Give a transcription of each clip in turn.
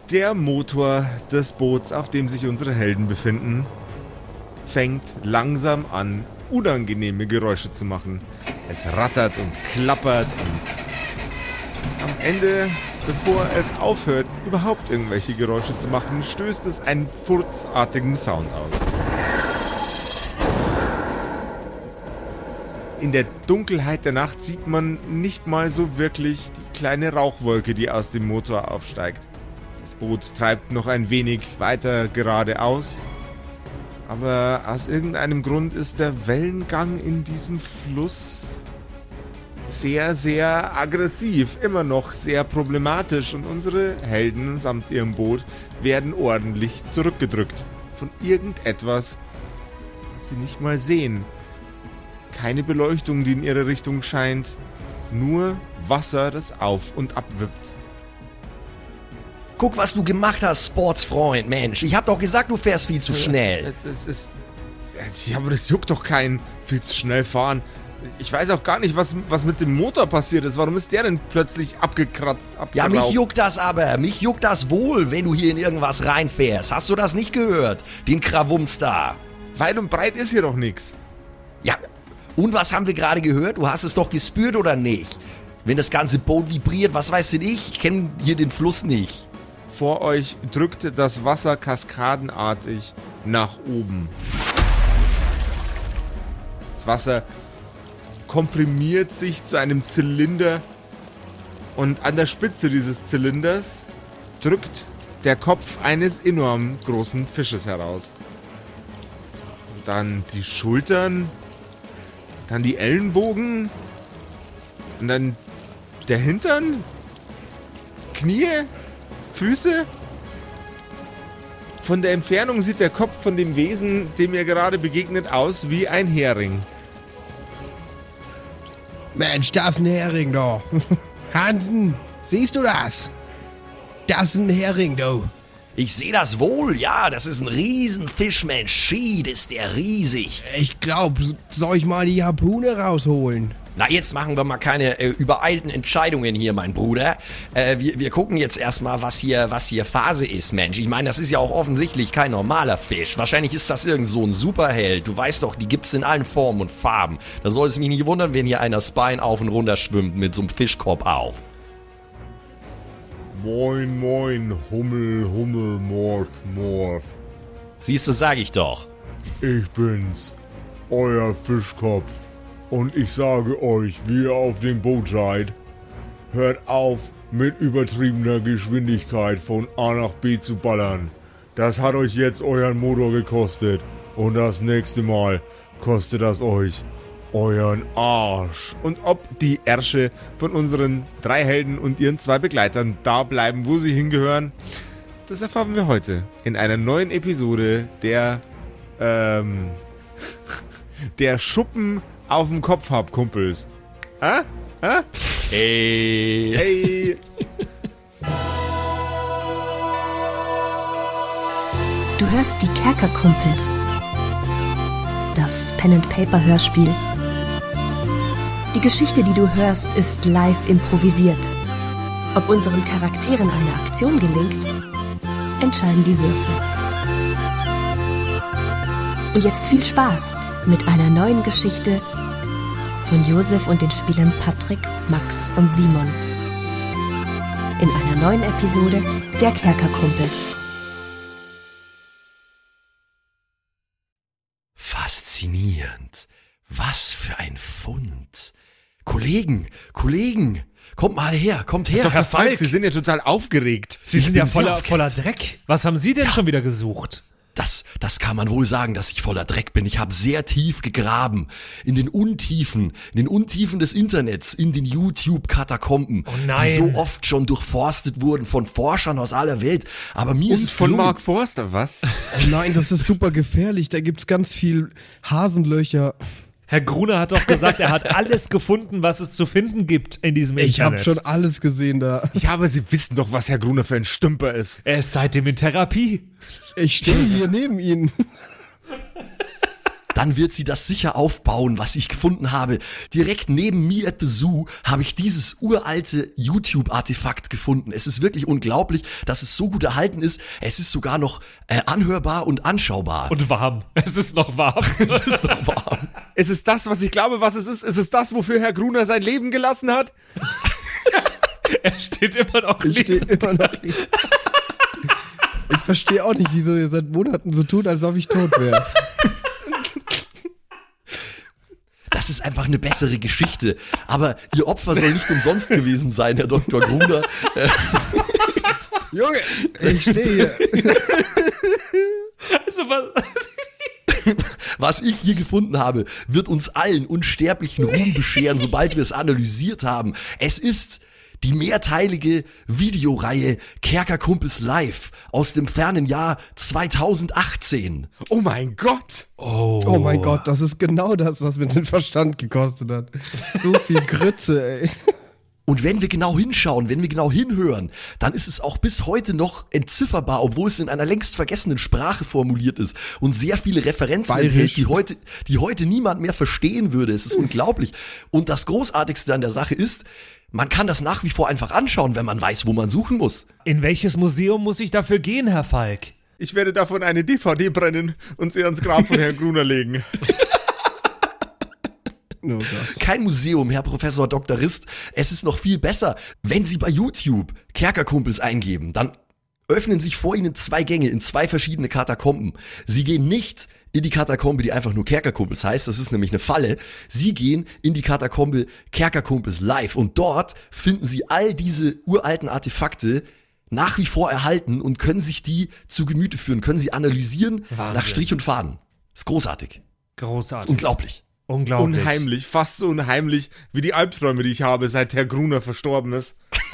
Der Motor des Boots, auf dem sich unsere Helden befinden, fängt langsam an, unangenehme Geräusche zu machen. Es rattert und klappert und am Ende, bevor es aufhört, überhaupt irgendwelche Geräusche zu machen, stößt es einen furzartigen Sound aus. In der Dunkelheit der Nacht sieht man nicht mal so wirklich die kleine Rauchwolke, die aus dem Motor aufsteigt. Das Boot treibt noch ein wenig weiter geradeaus, aber aus irgendeinem Grund ist der Wellengang in diesem Fluss sehr, sehr aggressiv, immer noch sehr problematisch und unsere Helden samt ihrem Boot werden ordentlich zurückgedrückt von irgendetwas, was sie nicht mal sehen. Keine Beleuchtung, die in ihre Richtung scheint, nur Wasser, das auf und ab wippt. Guck, was du gemacht hast, Sportsfreund, Mensch. Ich hab doch gesagt, du fährst viel zu schnell. Aber das juckt doch keinen, viel zu schnell fahren. Ich weiß auch gar nicht, was mit dem Motor passiert ist. Warum ist der denn plötzlich abgekratzt, abgeraucht? Ja, mich juckt das aber. Mich juckt das wohl, wenn du hier in irgendwas reinfährst. Hast du das nicht gehört? Den Krawums da. Weit und breit ist hier doch nichts. Ja, und was haben wir gerade gehört? Du hast es doch gespürt, oder nicht? Wenn das ganze Boot vibriert, was weiß denn ich? Ich kenne hier den Fluss nicht. Vor euch drückte das Wasser kaskadenartig nach oben. Das Wasser komprimiert sich zu einem Zylinder und an der Spitze dieses Zylinders drückt der Kopf eines enorm großen Fisches heraus. Und dann die Schultern, dann die Ellenbogen und dann der Hintern, Knie, Füße. Von der Entfernung sieht der Kopf von dem Wesen, dem ihr gerade begegnet, aus wie ein Hering. Mensch, das ist ein Hering, da. Hansen, siehst du das? Das ist ein Hering, du. Ich sehe das wohl, ja, das ist ein Riesenfisch, Mensch. Schied, ist der riesig. Ich glaub, soll ich mal die Harpune rausholen? Na, jetzt machen wir mal keine übereilten Entscheidungen hier, mein Bruder. Wir gucken jetzt erstmal, was hier Phase ist, Mensch. Ich meine, das ist ja auch offensichtlich kein normaler Fisch. Wahrscheinlich ist das irgend so ein Superheld. Du weißt doch, die gibt's in allen Formen und Farben. Da soll es mich nicht wundern, wenn hier einer Spine auf und runter schwimmt mit so einem Fischkorb auf. Moin, moin, Hummel, Morth. Siehst du, sag ich doch. Ich bin's, euer Fischkopf. Und ich sage euch, wie ihr auf dem Boot seid, hört auf, mit übertriebener Geschwindigkeit von A nach B zu ballern. Das hat euch jetzt euren Motor gekostet. Und das nächste Mal kostet das euch euren Arsch. Und ob die Ärsche von unseren 3 Helden und ihren 2 Begleitern da bleiben, wo sie hingehören, das erfahren wir heute in einer neuen Episode der Schuppen auf dem Kopf hab, Kumpels. Hey. Du hörst die Kerkerkumpels. Das Pen-and-Paper-Hörspiel. Die Geschichte, die du hörst, ist live improvisiert. Ob unseren Charakteren eine Aktion gelingt, entscheiden die Würfel. Und jetzt viel Spaß mit einer neuen Geschichte von Josef und den Spielern Patrick, Max und Simon. In einer neuen Episode der Kerkerkumpels. Faszinierend. Was für ein Fund. Kollegen, kommt mal her, kommt her. Dr. Falk, Sie sind ja total aufgeregt. Sie sind ja voller Dreck. Was haben Sie denn schon wieder gesucht? Das kann man wohl sagen, dass ich voller Dreck bin. Ich habe sehr tief gegraben. In den Untiefen des Internets, in den YouTube-Katakomben, die so oft schon durchforstet wurden von Forschern aus aller Welt. Aber mir ist es von gelungen. Mark Forster, was? Oh nein, das ist super gefährlich. Da gibt's ganz viel Hasenlöcher. Herr Gruner hat doch gesagt, er hat alles gefunden, was es zu finden gibt in diesem Internet. Ich habe schon alles gesehen da. Ja, aber Sie wissen doch, was Herr Gruner für ein Stümper ist. Er ist seitdem in Therapie. Ich stehe hier neben Ihnen. dann wird sie das sicher aufbauen, was ich gefunden habe. Direkt neben mir at the Zoo habe ich dieses uralte YouTube-Artefakt gefunden. Es ist wirklich unglaublich, dass es so gut erhalten ist. Es ist sogar noch anhörbar und anschaubar. Und warm. Es ist noch warm. Es ist noch warm. Es ist das, was ich glaube, was es ist. Es ist das, wofür Herr Gruner sein Leben gelassen hat. Er steht immer noch Ich stehe lebend. immer noch hier. Ich verstehe auch nicht, wieso ihr seit Monaten so tut, als ob ich tot wäre. Das ist einfach eine bessere Geschichte. Aber Ihr Opfer soll nicht umsonst gewesen sein, Herr Dr. Gruner. Junge, ich stehe hier. Also was? Was ich hier gefunden habe, wird uns allen unsterblichen Ruhm bescheren, sobald wir es analysiert haben. Es ist die mehrteilige Videoreihe Kerkerkumpels Live aus dem fernen Jahr 2018. Oh mein Gott. Oh mein Gott, das ist genau das, was mir den Verstand gekostet hat. So viel Grütze, ey. Und wenn wir genau hinschauen, wenn wir genau hinhören, dann ist es auch bis heute noch entzifferbar, obwohl es in einer längst vergessenen Sprache formuliert ist und sehr viele Referenzen enthält, die heute niemand mehr verstehen würde. Es ist unglaublich. Und das Großartigste an der Sache ist, man kann das nach wie vor einfach anschauen, wenn man weiß, wo man suchen muss. In welches Museum muss ich dafür gehen, Herr Falk? Ich werde davon eine DVD brennen und sie ans Grab von Herrn Gruner legen. Oh Gott. Kein Museum, Herr Professor Dr. Rist. Es ist noch viel besser, wenn Sie bei YouTube Kerkerkumpels eingeben, dann öffnen sich vor Ihnen 2 Gänge in 2 verschiedene Katakomben. Sie gehen nicht in die Katakombe, die einfach nur Kerkerkumpels heißt, das ist nämlich eine Falle. Sie gehen in die Katakombe Kerkerkumpels Live und dort finden Sie all diese uralten Artefakte nach wie vor erhalten und können sich die zu Gemüte führen, können sie analysieren Wahnsinn. nach Strich und Faden. Ist großartig. Großartig. Ist unglaublich. Unglaublich. Unheimlich, fast so unheimlich wie die Albträume, die ich habe, seit Herr Gruner verstorben ist.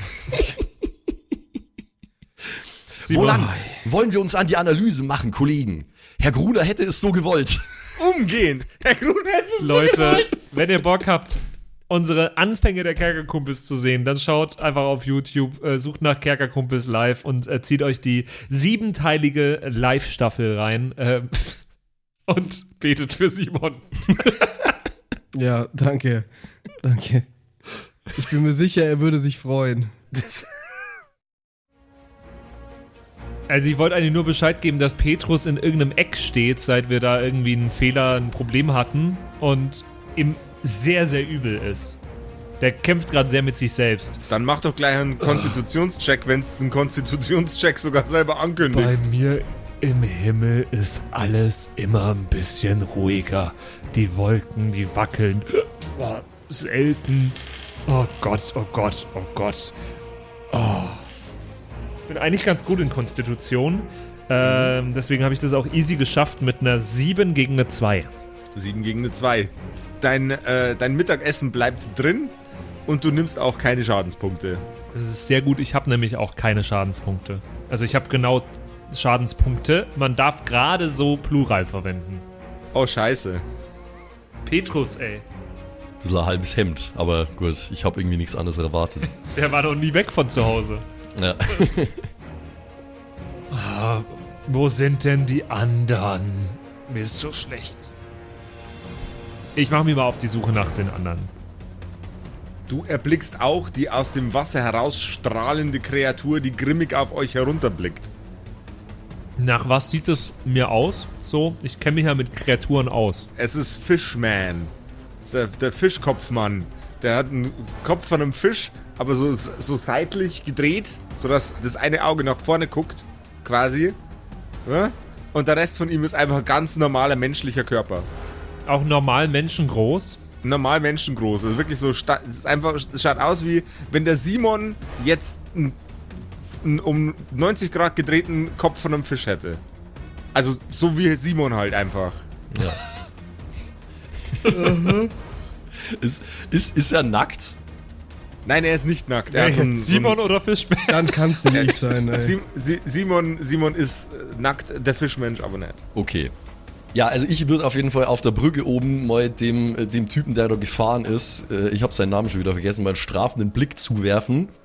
Simon. Woran wollen wir uns an die Analyse machen, Kollegen? Herr Gruner hätte es so gewollt. Umgehend. Herr Gruner hätte es so Leute, gewollt. wenn ihr Bock habt, unsere Anfänge der Kerkerkumpels zu sehen, dann schaut einfach auf YouTube, sucht nach Kerkerkumpels Live und zieht euch die 7-teilige Live-Staffel rein und betet für Simon. Ja, danke. Danke. Ich bin mir sicher, er würde sich freuen. Also ich wollte eigentlich nur Bescheid geben, dass Petrus in irgendeinem Eck steht, seit wir da irgendwie einen Fehler, ein Problem hatten und ihm sehr, sehr übel ist. Der kämpft gerade sehr mit sich selbst. Dann mach doch gleich einen Konstitutionscheck, wenn es den Konstitutionscheck sogar selber Bei ankündigst. mir im Himmel ist alles immer ein bisschen ruhiger. Die Wolken, die wackeln. Oh, selten. Oh Gott, oh Gott, oh Gott. Oh. Ich bin eigentlich ganz gut in Konstitution. Deswegen habe ich das auch easy geschafft mit einer 7 gegen eine 2. 7 gegen eine 2. Dein Mittagessen bleibt drin und du nimmst auch keine Schadenspunkte. Das ist sehr gut. Ich habe nämlich auch keine Schadenspunkte. Also ich habe genau Schadenspunkte. Man darf gerade so Plural verwenden. Oh, scheiße. Petrus, ey. Das ist ein halbes Hemd, aber gut, ich habe irgendwie nichts anderes erwartet. Der war noch nie weg von zu Hause. Ja. Wo sind denn die anderen? Mir ist so schlecht. Ich mache mich mal auf die Suche nach den anderen. Du erblickst auch die aus dem Wasser herausstrahlende Kreatur, die grimmig auf euch herunterblickt. Nach was sieht es mir aus? So, ich kenne mich ja mit Kreaturen aus. Es ist Fishman. Das ist der Fischkopfmann. Der hat einen Kopf von einem Fisch, aber so seitlich gedreht, sodass das eine Auge nach vorne guckt, quasi. Ja? Und der Rest von ihm ist einfach ein ganz normaler menschlicher Körper. Auch normal menschengroß. Normal menschengroß. Also wirklich so, es schaut aus wie, wenn der Simon jetzt einen um 90 Grad gedrehten Kopf von einem Fisch hätte. Also so wie Simon halt einfach. Ja. Ist er nackt? Nein, er ist nicht nackt. Ja, Er hat jetzt Simon oder Fischman? Dann kann's nicht sein, ey. Simon ist nackt, der Fischmensch aber nicht. Okay. Ja, also ich würde auf jeden Fall auf der Brücke oben mal dem Typen, der da gefahren ist, ich habe seinen Namen schon wieder vergessen, mal einen strafenden Blick zuwerfen.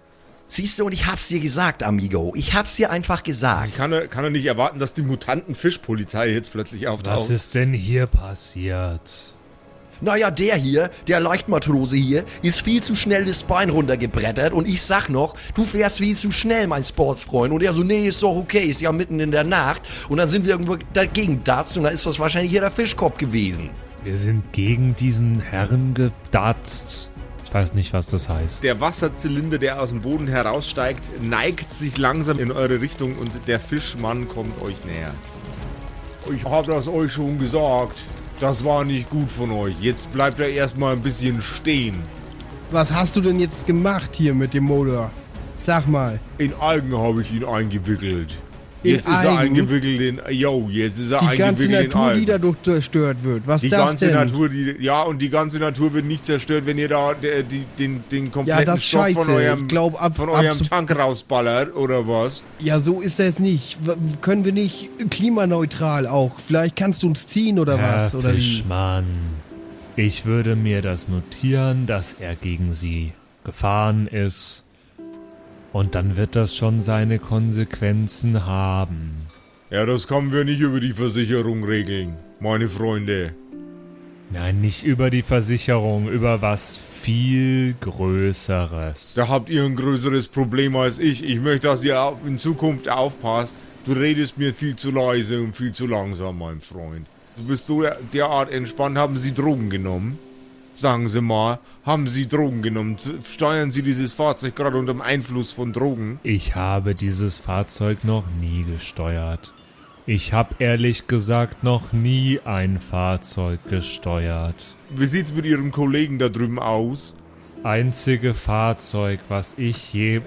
Siehst du, und ich hab's dir gesagt, Amigo. Ich hab's dir einfach gesagt. Ich kann doch nicht erwarten, dass die Mutanten-Fischpolizei jetzt plötzlich auftaucht. Was ist denn hier passiert? Naja, der Leichtmatrose hier, ist viel zu schnell das Bein runtergebrettert und ich sag noch, du fährst viel zu schnell, mein Sportsfreund. Und er so, nee, ist doch okay, ist ja mitten in der Nacht. Und dann sind wir irgendwo dagegen datzt und dann ist das wahrscheinlich hier der Fischkopf gewesen. Wir sind gegen diesen Herrn gedatzt. Ich weiß nicht, was das heißt. Der Wasserzylinder, der aus dem Boden heraussteigt, neigt sich langsam in eure Richtung und der Fischmann kommt euch näher. Ich hab das euch schon gesagt. Das war nicht gut von euch. Jetzt bleibt er erstmal ein bisschen stehen. Was hast du denn jetzt gemacht hier mit dem Motor? Sag mal. In Algen habe ich ihn eingewickelt. In Jetzt ist er Algen? eingewickelt in... jetzt ist er Die ganze eingewickelt in Natur, die Algen. dadurch zerstört wird. Was Die ist das ganze denn? Natur, die ganze Natur wird nicht zerstört, wenn ihr da den kompletten Ja, das Stoff scheiße. von eurem, Ich glaub, von eurem Tank rausballert, oder was? Ja, so ist das nicht. Können wir nicht klimaneutral auch? Vielleicht kannst du uns ziehen oder was? Herr Oder wie? Fischmann, ich würde mir das notieren, dass er gegen Sie gefahren ist. Und dann wird das schon seine Konsequenzen haben. Ja, das können wir nicht über die Versicherung regeln, meine Freunde. Nein, nicht über die Versicherung, über was viel Größeres. Da habt ihr ein größeres Problem als ich. Ich möchte, dass ihr in Zukunft aufpasst. Du redest mir viel zu leise und viel zu langsam, mein Freund. Du bist so derart entspannt. Haben Sie Drogen genommen? Sagen Sie mal, haben Sie Drogen genommen? Steuern Sie dieses Fahrzeug gerade unter dem Einfluss von Drogen? Ich habe dieses Fahrzeug noch nie gesteuert. Ich habe ehrlich gesagt noch nie ein Fahrzeug gesteuert. Wie sieht's mit Ihrem Kollegen da drüben aus? Das einzige Fahrzeug, was ich je...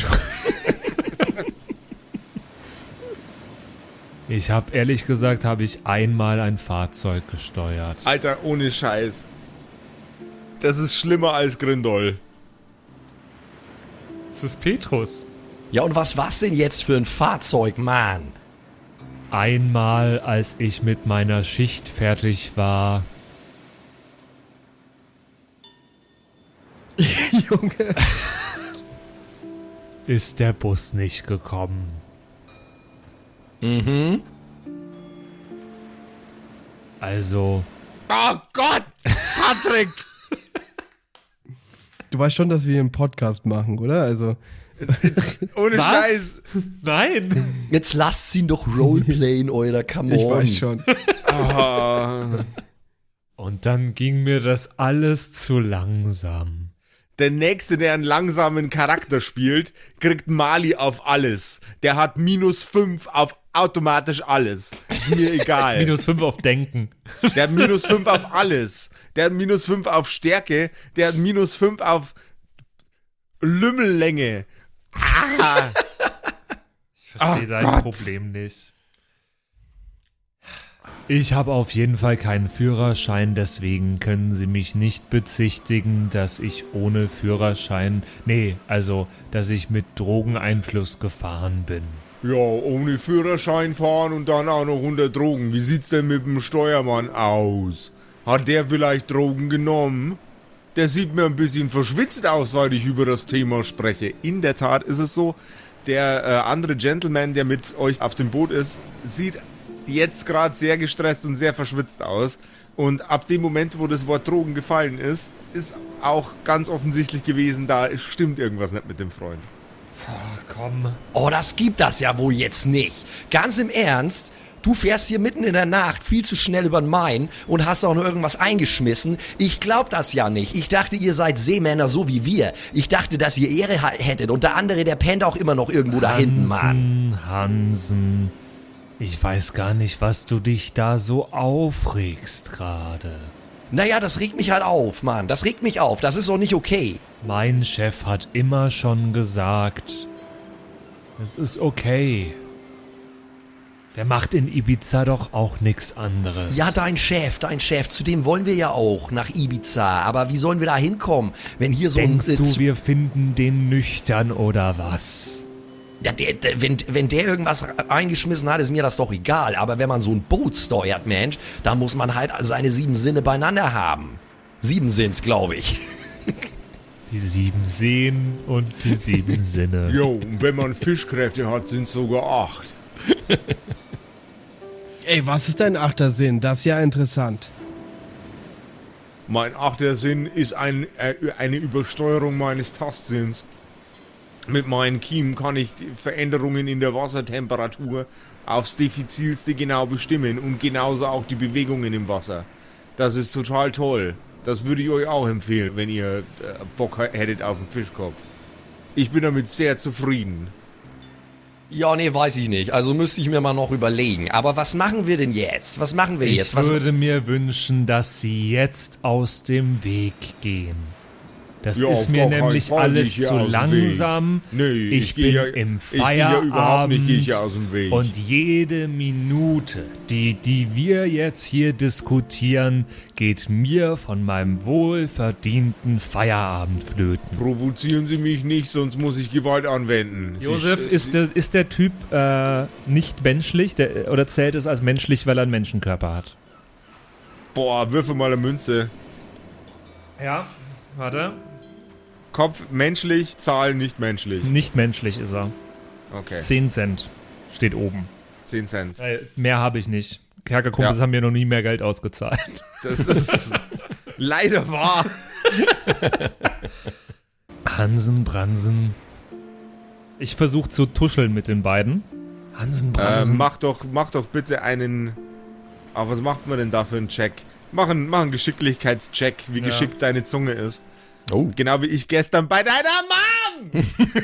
Ich habe ehrlich gesagt, habe ich einmal ein Fahrzeug gesteuert. Alter, ohne Scheiß. Das ist schlimmer als Grindol. Das ist Petrus. Ja, und was war's denn jetzt für ein Fahrzeug, Mann? Einmal, als ich mit meiner Schicht fertig war, Junge. ist der Bus nicht gekommen. Mhm. Also, Oh Gott, Patrick! Du weißt schon, dass wir einen Podcast machen, oder? Also, Ohne Was? Scheiß. nein! Jetzt lasst ihn doch roleplayen, oder come on. ich weiß schon. Ah. Und dann ging mir das alles zu langsam. Der Nächste, der einen langsamen Charakter spielt, kriegt Mali auf alles. Der hat -5 auf automatisch alles. Ist mir egal. -5 auf Denken. Der hat -5 auf alles. Der hat -5 auf Stärke. Der hat -5 auf Lümmellänge. Ah. Ich verstehe Ach dein Gott. Problem nicht. Ich habe auf jeden Fall keinen Führerschein, deswegen können Sie mich nicht bezichtigen, dass ich ohne Führerschein, dass ich mit Drogeneinfluss gefahren bin. Ja, ohne Führerschein fahren und dann auch noch unter Drogen. Wie sieht's denn mit dem Steuermann aus? Hat der vielleicht Drogen genommen? Der sieht mir ein bisschen verschwitzt aus, seit ich über das Thema spreche. In der Tat ist es so, der andere Gentleman, der mit euch auf dem Boot ist, sieht jetzt gerade sehr gestresst und sehr verschwitzt aus. Und ab dem Moment, wo das Wort Drogen gefallen ist, ist auch ganz offensichtlich gewesen, da stimmt irgendwas nicht mit dem Freund. Komm. Oh, das gibt das ja wohl jetzt nicht. Ganz im Ernst, du fährst hier mitten in der Nacht viel zu schnell über den Main und hast auch noch irgendwas eingeschmissen. Ich glaub das ja nicht. Ich dachte, ihr seid Seemänner so wie wir. Ich dachte, dass ihr Ehre hättet und der andere, der pennt auch immer noch irgendwo da hinten, Mann. Hansen, ich weiß gar nicht, was du dich da so aufregst gerade. Naja, das regt mich halt auf, Mann. Das regt mich auf. Das ist doch nicht okay. Mein Chef hat immer schon gesagt, es ist okay. Der macht in Ibiza doch auch nichts anderes. Ja, dein Chef, zu dem wollen wir ja auch, nach Ibiza. Aber wie sollen wir da hinkommen, wenn hier so Denkst ein... du, wir finden den nüchtern oder was? Ja, wenn der irgendwas eingeschmissen hat, ist mir das doch egal. Aber wenn man so ein Boot steuert, Mensch, dann muss man halt seine 7 Sinne beieinander haben. 7 sind's, glaube ich. Die 7 Seen und die 7 Sinne. Jo, und wenn man Fischkräfte hat, sind es sogar 8. Ey, was ist dein 8. Sinn? Das ist ja interessant. Mein 8. Sinn ist eine Übersteuerung meines Tastsinns. Mit meinen Kiemen kann ich die Veränderungen in der Wassertemperatur aufs Diffizilste genau bestimmen und genauso auch die Bewegungen im Wasser. Das ist total toll. Das würde ich euch auch empfehlen, wenn ihr Bock hättet auf einen Fischkopf. Ich bin damit sehr zufrieden. Ja, nee, weiß ich nicht. Also müsste ich mir mal noch überlegen. Aber was machen wir denn jetzt? Was machen wir jetzt? Ich würde mir wünschen, dass Sie jetzt aus dem Weg gehen. Das Ja, ist auf mir gar keinen nämlich Fall alles nicht hier zu aus dem langsam. Nee, ich bin im Feierabend gehe hier aus dem Weg. und jede Minute, die wir jetzt hier diskutieren, geht mir von meinem wohlverdienten Feierabend flöten. Provozieren Sie mich nicht, sonst muss ich Gewalt anwenden. Josef, ist der Typ nicht menschlich? Oder zählt es als menschlich, weil er einen Menschenkörper hat? Boah, würfel mal eine Münze. Ja, warte. Kopf menschlich, Zahl nicht menschlich. Nicht menschlich ist er. Okay, 10 Cent steht oben. 10 Cent. Mehr habe ich nicht. Kerkerkumpels haben mir noch nie mehr Geld ausgezahlt. Das ist leider wahr. Hansen, Bransen. Ich versuche zu tuscheln mit den beiden. Hansen, Bransen. Mach doch bitte einen... Aber was macht man denn da für einen Check? Mach einen Geschicklichkeitscheck, wie geschickt deine Zunge ist. Oh. Genau wie ich gestern bei deiner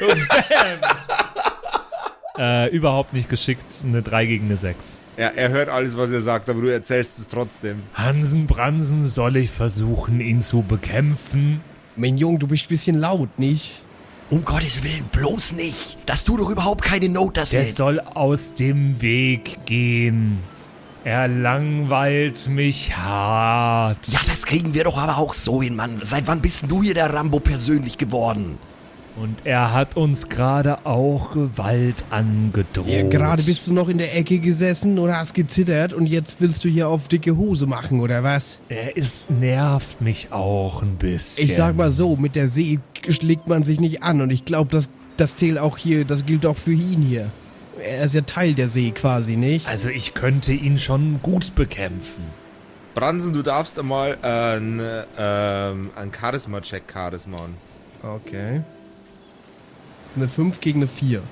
Mom! Überhaupt nicht geschickt. Eine 3 gegen eine 6. Ja, er hört alles, was er sagt, aber du erzählst es trotzdem. Hansen, Bransen, soll ich versuchen, ihn zu bekämpfen? Mein Junge, du bist ein bisschen laut, nicht? Um Gottes Willen, bloß nicht. Das tut doch überhaupt keine Not, das Der wird. soll aus dem Weg gehen. Er langweilt mich hart. Ja, das kriegen wir doch aber auch so hin, Mann. Seit wann bist denn du hier der Rambo persönlich geworden? Und er hat uns gerade auch Gewalt angedroht. Ja, gerade bist du noch in der Ecke gesessen oder hast gezittert und jetzt willst du hier auf dicke Hose machen, oder was? Nervt mich auch ein bisschen. Ich sag mal so, mit der See schlägt man sich nicht an und ich glaube, das zählt auch hier, das gilt auch für ihn hier. Er ist ja Teil der See quasi, nicht? Also ich könnte ihn schon gut bekämpfen. Bransen, du darfst einmal einen Charisma-Check charisman. Okay. Eine 5 gegen eine 4.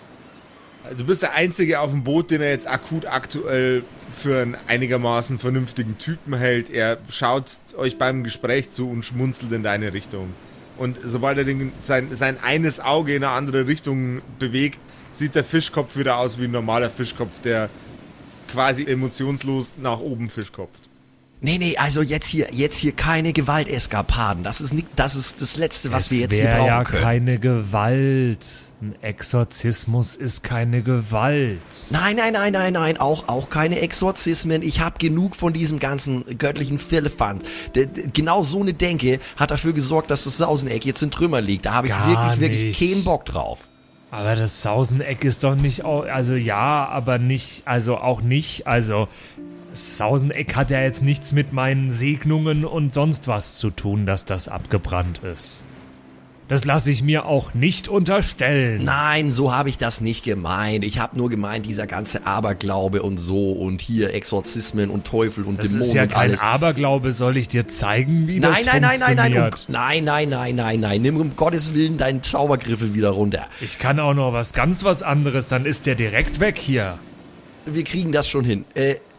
Du bist der Einzige auf dem Boot, den er jetzt aktuell für einen einigermaßen vernünftigen Typen hält. Er schaut euch beim Gespräch zu und schmunzelt in deine Richtung. Und sobald er sein eines Auge in eine andere Richtung bewegt, sieht der Fischkopf wieder aus wie ein normaler Fischkopf, der quasi emotionslos nach oben fischkopft. Nee, also jetzt hier keine Gewalteskapaden. Das ist das Letzte, was wir jetzt hier Es wäre brauchen ja können. keine Gewalt. Ein Exorzismus ist keine Gewalt. Nein, auch keine Exorzismen. Ich habe genug von diesem ganzen göttlichen Firlefanz. Genau so eine Denke hat dafür gesorgt, dass das Sauseneck jetzt in Trümmer liegt. Da habe ich wirklich nicht. keinen Bock drauf. Aber das Sauseneck ist doch nicht, also ja, aber nicht, also auch nicht, also Sauseneck hat ja jetzt nichts mit meinen Segnungen und sonst was zu tun, dass das abgebrannt ist. Das lasse ich mir auch nicht unterstellen. Nein, so habe ich das nicht gemeint. Ich habe nur gemeint, dieser ganze Aberglaube und so und hier Exorzismen und Teufel und Das Dämonen ist ja und kein alles. Aberglaube, soll ich dir zeigen, wie das funktioniert? Nein. Nimm um Gottes Willen deinen Zaubergriffel wieder runter. Ich kann auch noch was anderes, dann ist der direkt weg hier. Wir kriegen das schon hin.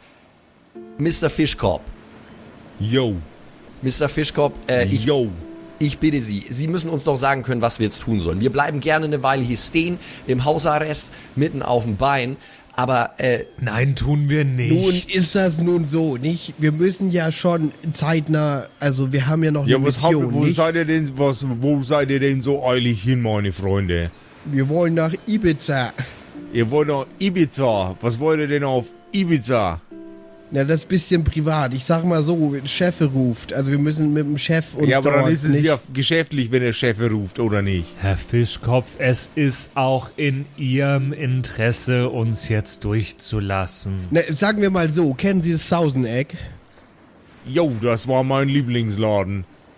Mr. Fischkorb. Yo. Mr. Fischkorb, ich bitte Sie, Sie müssen uns doch sagen können, was wir jetzt tun sollen. Wir bleiben gerne eine Weile hier stehen, im Hausarrest, mitten auf dem Bein, aber, Nein, tun wir nicht. Nun ist das nun so, nicht? Wir müssen ja schon zeitnah, also wir haben ja noch eine Mission, wo nicht? wo seid ihr denn so eilig hin, meine Freunde? Wir wollen nach Ibiza. Ihr wollt nach Ibiza. Was wollt ihr denn auf Ibiza? Na, das ist ein bisschen privat. Ich sag mal so, Chef ruft. Also wir müssen mit dem Chef uns Ja, aber dann dort ist es nicht... ja geschäftlich, wenn der Chef ruft, oder nicht? Herr Fischkopf, es ist auch in Ihrem Interesse, uns jetzt durchzulassen. Na, sagen wir mal so, kennen Sie das Sauseneck? Jo, das war mein Lieblingsladen.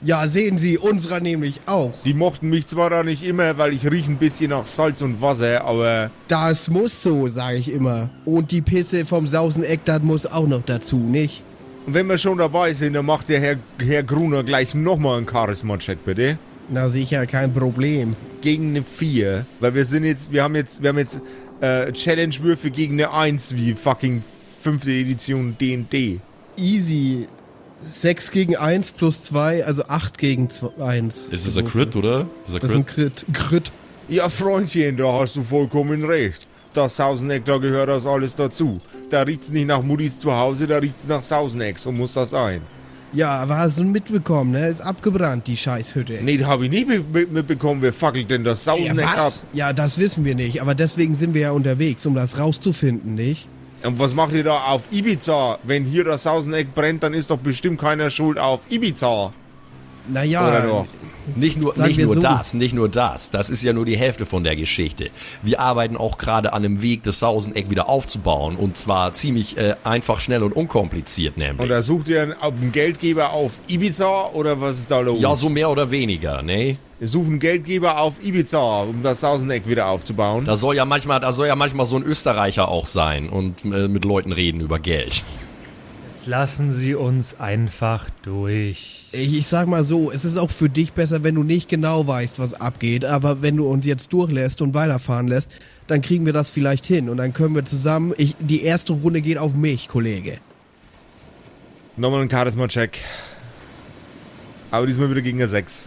Ja, sehen Sie, unserer nämlich auch. Die mochten mich zwar da nicht immer, weil ich rieche ein bisschen nach Salz und Wasser, aber Das muss so, sage ich immer. Und die Pisse vom Sauseneck, das muss auch noch dazu, nicht? wenn wir schon dabei sind, dann macht der Herr Gruner gleich nochmal einen Charisma-Check, bitte. Na sicher, kein Problem. Gegen eine 4, weil wir haben jetzt Challenge-Würfe gegen eine 1 wie fucking 5. Edition D&D. Easy. 6 gegen 1 plus 2, also 8 gegen 1. Ist es ein Crit, oder? Das ist ein Crit. Ja, Freundchen, da hast du vollkommen recht. Das Sauseneck, da gehört das alles dazu. Da riecht's nicht nach Muttis zu Hause, da riecht's nach Sauseneck, so muss das sein. Ja, aber hast du mitbekommen, ne? Ist abgebrannt, die Scheißhütte. Nee, da hab ich nicht mitbekommen, wer fackelt denn das Sauseneck ab? Ja, das wissen wir nicht, aber deswegen sind wir ja unterwegs, um das rauszufinden, nicht? Und was macht ihr da auf Ibiza? Wenn hier das Sauseneck brennt, dann ist doch bestimmt keiner schuld auf Ibiza. Oder Naja, doch? Nicht nur Sagen wir so. das. Das ist ja nur die Hälfte von der Geschichte. Wir arbeiten auch gerade an einem Weg, das Sauseneck wieder aufzubauen. Und zwar ziemlich einfach, schnell und unkompliziert nämlich. Und da sucht ihr einen Geldgeber auf Ibiza oder was ist da los? Ja, so mehr oder weniger, ne? Wir suchen Geldgeber auf Ibiza, um das Sauseneck wieder aufzubauen. Da soll ja manchmal so ein Österreicher auch sein und mit Leuten reden über Geld. Jetzt lassen Sie uns einfach durch. ich sag mal so, es ist auch für dich besser, wenn du nicht genau weißt, was abgeht. Aber wenn du uns jetzt durchlässt und weiterfahren lässt, dann kriegen wir das vielleicht hin. Und dann können wir zusammen, die erste Runde geht auf mich, Kollege. Nochmal ein Charisma-Check. Aber diesmal wieder gegen eine 6.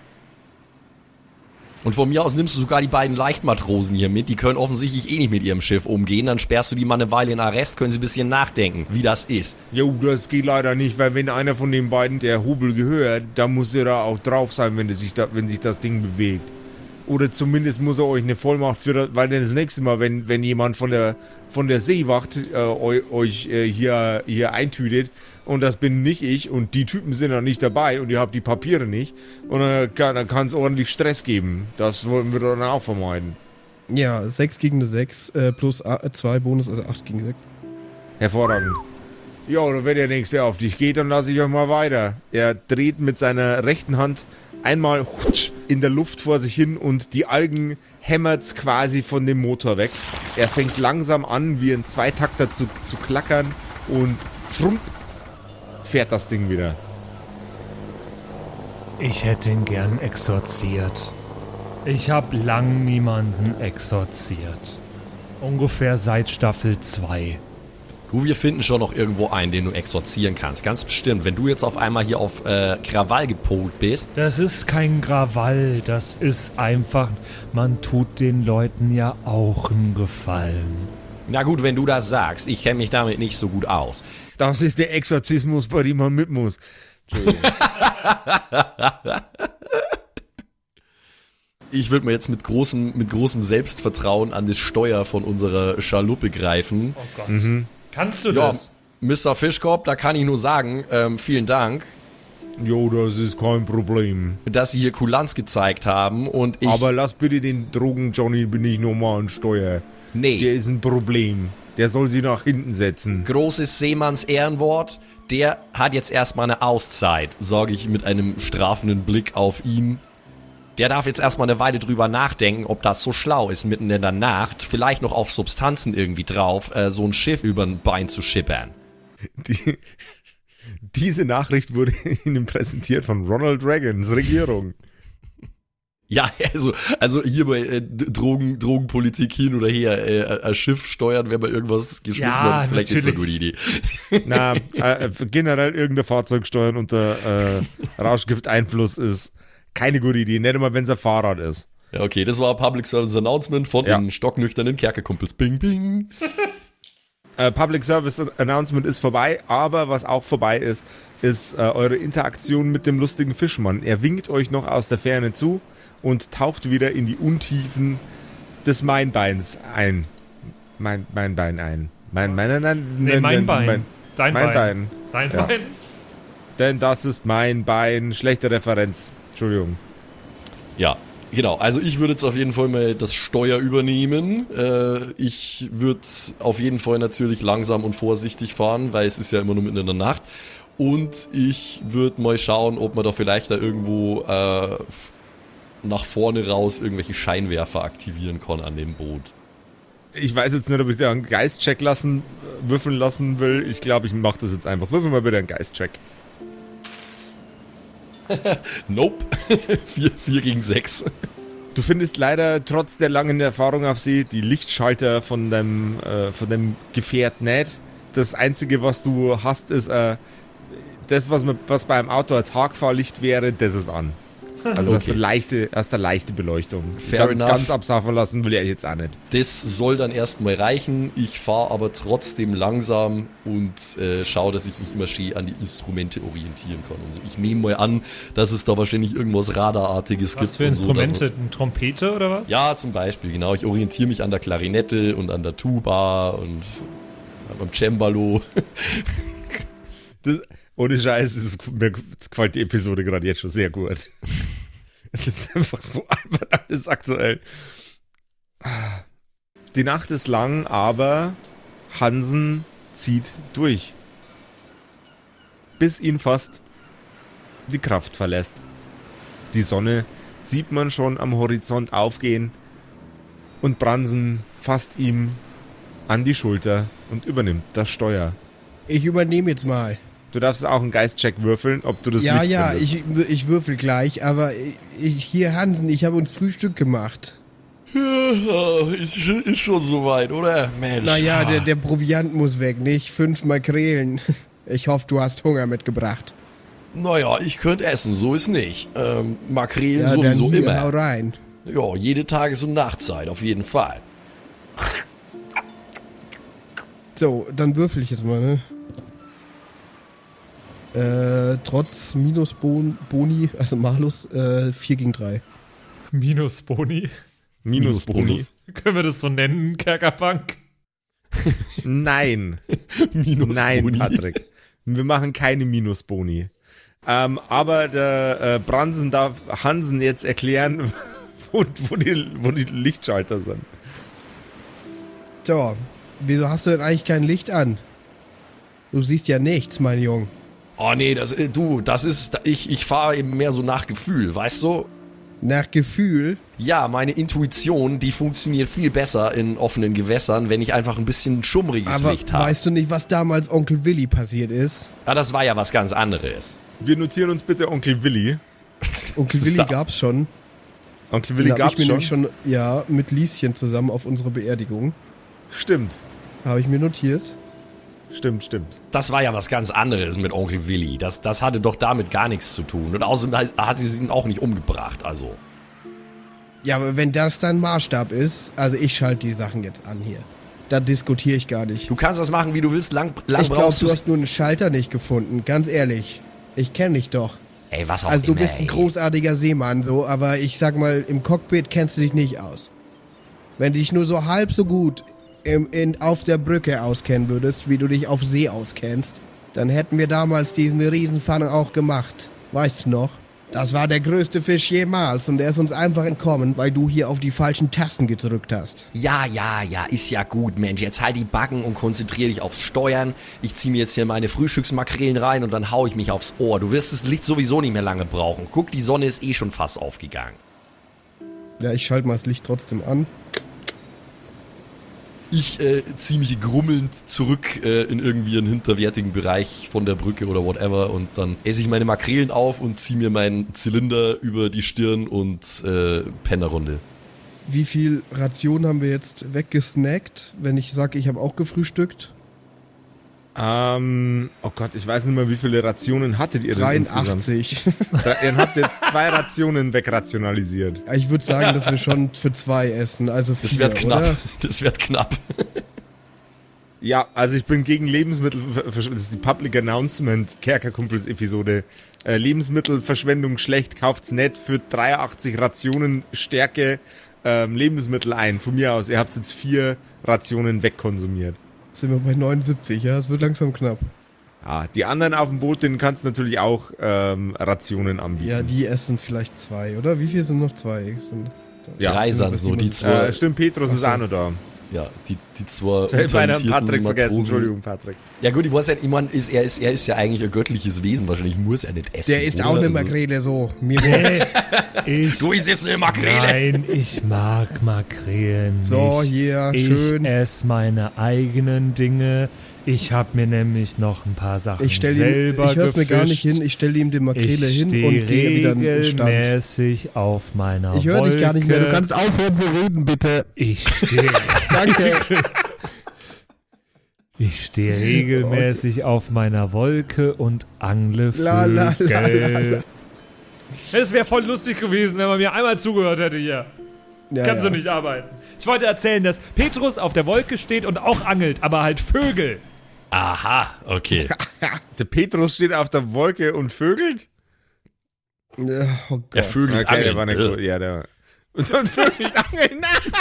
Und von mir aus nimmst du sogar die beiden Leichtmatrosen hier mit. Die können offensichtlich eh nicht mit ihrem Schiff umgehen. Dann sperrst du die mal eine Weile in Arrest, können sie ein bisschen nachdenken, wie das ist. Jo, das geht leider nicht, weil wenn einer von den beiden der Hubel gehört, dann muss er da auch drauf sein, wenn sich das Ding bewegt. Oder zumindest muss er euch eine Vollmacht weil dann das nächste Mal, wenn jemand von der Seewacht euch hier eintütet und das bin nicht ich und die Typen sind dann nicht dabei und ihr habt die Papiere nicht und dann kann es ordentlich Stress geben. Das wollen wir dann auch vermeiden. Ja, 6 gegen eine 6 plus 2 Bonus, also 8 gegen 6. Hervorragend. Ja, und wenn der Nächste auf dich geht, dann lasse ich euch mal weiter. Er dreht mit seiner rechten Hand einmal in der Luft vor sich hin und die Algen hämmert's quasi von dem Motor weg. Er fängt langsam an, wie ein Zweitakter zu klackern und frump fährt das Ding wieder. Ich hätte ihn gern exorziert. Ich habe lang niemanden exorziert. Ungefähr seit Staffel 2. Du, wir finden schon noch irgendwo einen, den du exorzieren kannst. Ganz bestimmt. Wenn du jetzt auf einmal hier auf Krawall gepolt bist. Das ist kein Krawall, das ist einfach, man tut den Leuten ja auch einen Gefallen. Na gut, wenn du das sagst. Ich kenne mich damit nicht so gut aus. Das ist der Exorzismus, bei dem man mit muss. Entschuldigung. Ich würde mir jetzt mit großem Selbstvertrauen an das Steuer von unserer Schaluppe greifen. Oh Gott. Kannst du das? Mr. Fischkopf, da kann ich nur sagen, vielen Dank, Jo, das ist kein Problem. dass Sie hier Kulanz gezeigt haben und ich... Aber lass bitte den Drogen-Johnny nicht nochmal an Steuer. nee, Der ist ein Problem. Der soll sie nach hinten setzen. großes Seemanns Ehrenwort, der hat jetzt erstmal eine Auszeit, sage ich mit einem strafenden Blick auf ihn. Der darf jetzt erstmal eine Weile drüber nachdenken, ob das so schlau ist, mitten in der Nacht, vielleicht noch auf Substanzen irgendwie drauf, so ein Schiff über ein Bein zu schippern. Diese Nachricht wurde Ihnen präsentiert von Ronald Reagans Regierung. Ja, also hier bei Drogenpolitik hin oder her, ein Schiff steuern, wenn man irgendwas geschmissen Ja, hat, ist vielleicht nicht so eine gute Idee. Na, generell irgendein Fahrzeug steuern unter Rauschgifteinfluss ist keine gute Idee, nicht immer, wenn es ein Fahrrad ist. Ja, okay, das war ein Public Service Announcement von den stocknüchternen Kerkerkumpels. Bing, bing. Public Service Announcement ist vorbei, aber was auch vorbei ist eure Interaktion mit dem lustigen Fischmann. Er winkt euch noch aus der Ferne zu und taucht wieder in die Untiefen des Mainbeins ein. Mein Bein ein. Mein Bein. Dein Bein. Dein Ja. Bein. Denn das ist mein Bein. Schlechte Referenz. Entschuldigung. Ja, genau. Also ich würde jetzt auf jeden Fall mal das Steuer übernehmen. Ich würde auf jeden Fall natürlich langsam und vorsichtig fahren, weil es ist ja immer nur mitten in der Nacht. Und ich würde mal schauen, ob man da vielleicht da irgendwo nach vorne raus irgendwelche Scheinwerfer aktivieren kann an dem Boot. Ich weiß jetzt nicht, ob ich da einen Geistcheck würfeln lassen will. Ich glaube, ich mache das jetzt einfach. Würfel mal bitte einen Geistcheck. Nope. 4 gegen 6. Du findest leider trotz der langen Erfahrung auf See die Lichtschalter von deinem Gefährt nicht. Das Einzige, was du hast, ist das, was bei einem Auto als Tagfahrlicht wäre, das ist an. Also Okay. hast eine leichte Beleuchtung. Fair enough. Ganz absaufen lassen will er jetzt auch nicht. Das soll dann erstmal reichen. Ich fahre aber trotzdem langsam und schaue, dass ich mich immer schön an die Instrumente orientieren kann. Und so. Ich nehme mal an, dass es da wahrscheinlich irgendwas Radarartiges gibt. Was für und so, Instrumente? Eine Trompete oder was? Ja, zum Beispiel, genau. Ich orientiere mich an der Klarinette und an der Tuba und am Cembalo. Ohne Scheiß, mir gefällt die Episode gerade jetzt schon sehr gut. Es ist einfach so albern alles aktuell. Die Nacht ist lang, aber Hansen zieht durch. Bis ihn fast die Kraft verlässt. Die Sonne sieht man schon am Horizont aufgehen und Bransen fasst ihm an die Schulter und übernimmt das Steuer. Ich übernehme jetzt mal. Du darfst auch einen Geistcheck würfeln, ob du das Ja, Licht ja, findest. ich würfel gleich, aber hier, Hansen, ich habe uns Frühstück gemacht. Ist schon soweit, oder? Mensch. Naja, der Proviant muss weg, nicht? 5 Makrelen. Ich hoffe, du hast Hunger mitgebracht. Naja, ich könnte essen, so ist nicht. Makrelen Ja, dann sowieso hier, hau immer. rein. Ja, jede Tages- und Nachtzeit, auf jeden Fall. So, dann würfel ich jetzt mal, ne? Trotz Minus-Boni, also Malus, 4 gegen 3. Minus-Boni. Minus-Boni. Können wir das so nennen, Kerkerpunk? Nein. Minus Nein, Boni. Patrick. Wir machen keine Minus-Boni. Aber der Bransen darf Hansen jetzt erklären, wo die Lichtschalter sind. So, wieso hast du denn eigentlich kein Licht an? Du siehst ja nichts, mein Junge. Oh nee, ich fahre eben mehr so nach Gefühl, weißt du? Nach Gefühl. Ja, meine Intuition, die funktioniert viel besser in offenen Gewässern, wenn ich einfach ein bisschen schummriges Aber Licht habe. weißt du nicht, was damals Onkel Willi passiert ist? Ah, das war ja was ganz anderes. Wir notieren uns bitte Onkel Willi. Onkel Das ist Willi da- gab's schon. Onkel Willi Den hab ich gab's mir schon. nämlich schon, ja, mit Lieschen zusammen auf unserer Beerdigung. Stimmt. Habe ich mir notiert. Stimmt. Das war ja was ganz anderes mit Onkel Willi. Das hatte doch damit gar nichts zu tun. Und außerdem hat sie ihn auch nicht umgebracht, also. Ja, aber wenn das dein Maßstab ist, also ich schalte die Sachen jetzt an hier. Da diskutiere ich gar nicht. Du kannst das machen, wie du willst. Lang Ich glaube, brauchst du du's- hast nur einen Schalter nicht gefunden. Ganz ehrlich. Ich kenne dich doch. Ey, was auch Also du immer, bist ein ey. großartiger Seemann, so, aber ich sag mal, im Cockpit kennst du dich nicht aus. Wenn du dich nur so halb so gut auf der Brücke auskennen würdest, wie du dich auf See auskennst, dann hätten wir damals diesen Riesenpfanne auch gemacht. Weißt du noch? Das war der größte Fisch jemals und der ist uns einfach entkommen, weil du hier auf die falschen Tasten gedrückt hast. Ja, ist ja gut, Mensch. Jetzt halt die Backen und konzentrier dich aufs Steuern. Ich zieh mir jetzt hier meine Frühstücksmakrelen rein und dann hau ich mich aufs Ohr. Du wirst das Licht sowieso nicht mehr lange brauchen. Guck, die Sonne ist eh schon fast aufgegangen. Ja, ich schalte mal das Licht trotzdem an. Ich ziehe mich grummelnd zurück in irgendwie einen hinterwärtigen Bereich von der Brücke oder whatever und dann esse ich meine Makrelen auf und ziehe mir meinen Zylinder über die Stirn und penne eine Runde. Wie viel Ration haben wir jetzt weggesnackt, wenn ich sage, ich habe auch gefrühstückt? Oh Gott, ich weiß nicht mehr, wie viele Rationen hattet ihr denn insgesamt? 83. Ihr habt jetzt 2 Rationen wegrationalisiert. Ich würde sagen, dass wir schon für 2 essen, also 4, Das wird knapp. oder? Das wird knapp. Ja, also ich bin gegen Lebensmittel, das ist die Public Announcement Kerkerkumpels Episode. Lebensmittelverschwendung schlecht, kauft's nicht für 83 Rationen Stärke Lebensmittel ein. Von mir aus, ihr habt jetzt 4 Rationen wegkonsumiert. Sind wir bei 79, ja? Es wird langsam knapp. Ja, die anderen auf dem Boot, denen kannst du natürlich auch Rationen anbieten. Ja, die essen vielleicht 2, oder? Wie viel sind noch 2? Ja, 3 sind so, die 2. Stimmt, Petrus ist Ach so. auch noch da. Ja, die zwei Ich habe meinen untalentierten Patrick vergessen, Matrosen. Entschuldigung, Patrick. Ja gut, ich weiß ja, ich meine, er ist ja eigentlich ein göttliches Wesen, wahrscheinlich muss er nicht essen. Der ist oder? auch eine Also- Makrele so. Mir Du isst jetzt eine Makrele. Nein, ich mag Makrelen So, nicht. hier, Ich schön. esse meine eigenen Dinge. Ich habe mir nämlich noch ein paar Sachen Ich selber höre es mir gar nicht gefischt. hin. Ich stelle ihm die Makrele Ich hin stehe und gehe wieder in den Stand. regelmäßig auf meiner Ich höre dich gar nicht mehr. Du Wolke. kannst aufhören zu reden, bitte. Ich stehe Danke. Ich stehe regelmäßig auf meiner Wolke und angle La, la, la, Vögel. Es wäre voll lustig gewesen, wenn man mir einmal zugehört hätte hier. Ja, Kannst ja. du nicht arbeiten. Ich wollte erzählen, dass Petrus auf der Wolke steht und auch angelt, aber halt Vögel. Aha, okay. Der Petrus steht auf der Wolke und vögelt? Ja, oh Gott. Er vögelt Okay, der angeln. war nicht gut. Ja, der war. Und vögelt angeln.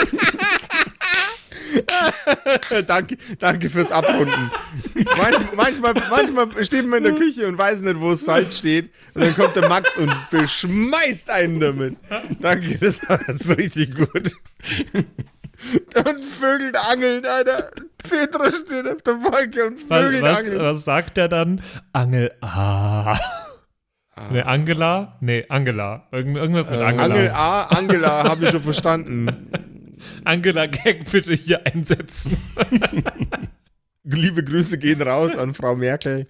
Danke fürs Abrunden. Manchmal steht man in der Küche und weiß nicht, wo das Salz steht. Und dann kommt der Max und beschmeißt einen damit. Danke, das war jetzt richtig gut. Und vögelt angeln, Alter. Petrus steht auf der Wolke und vögelt angeln. Was sagt er dann? Angel. Ne, Angela? Ne, Angela. Irgendwas mit Angela. Angela, habe ich schon verstanden. Angela Gag bitte hier einsetzen. Liebe Grüße gehen raus an Frau Merkel.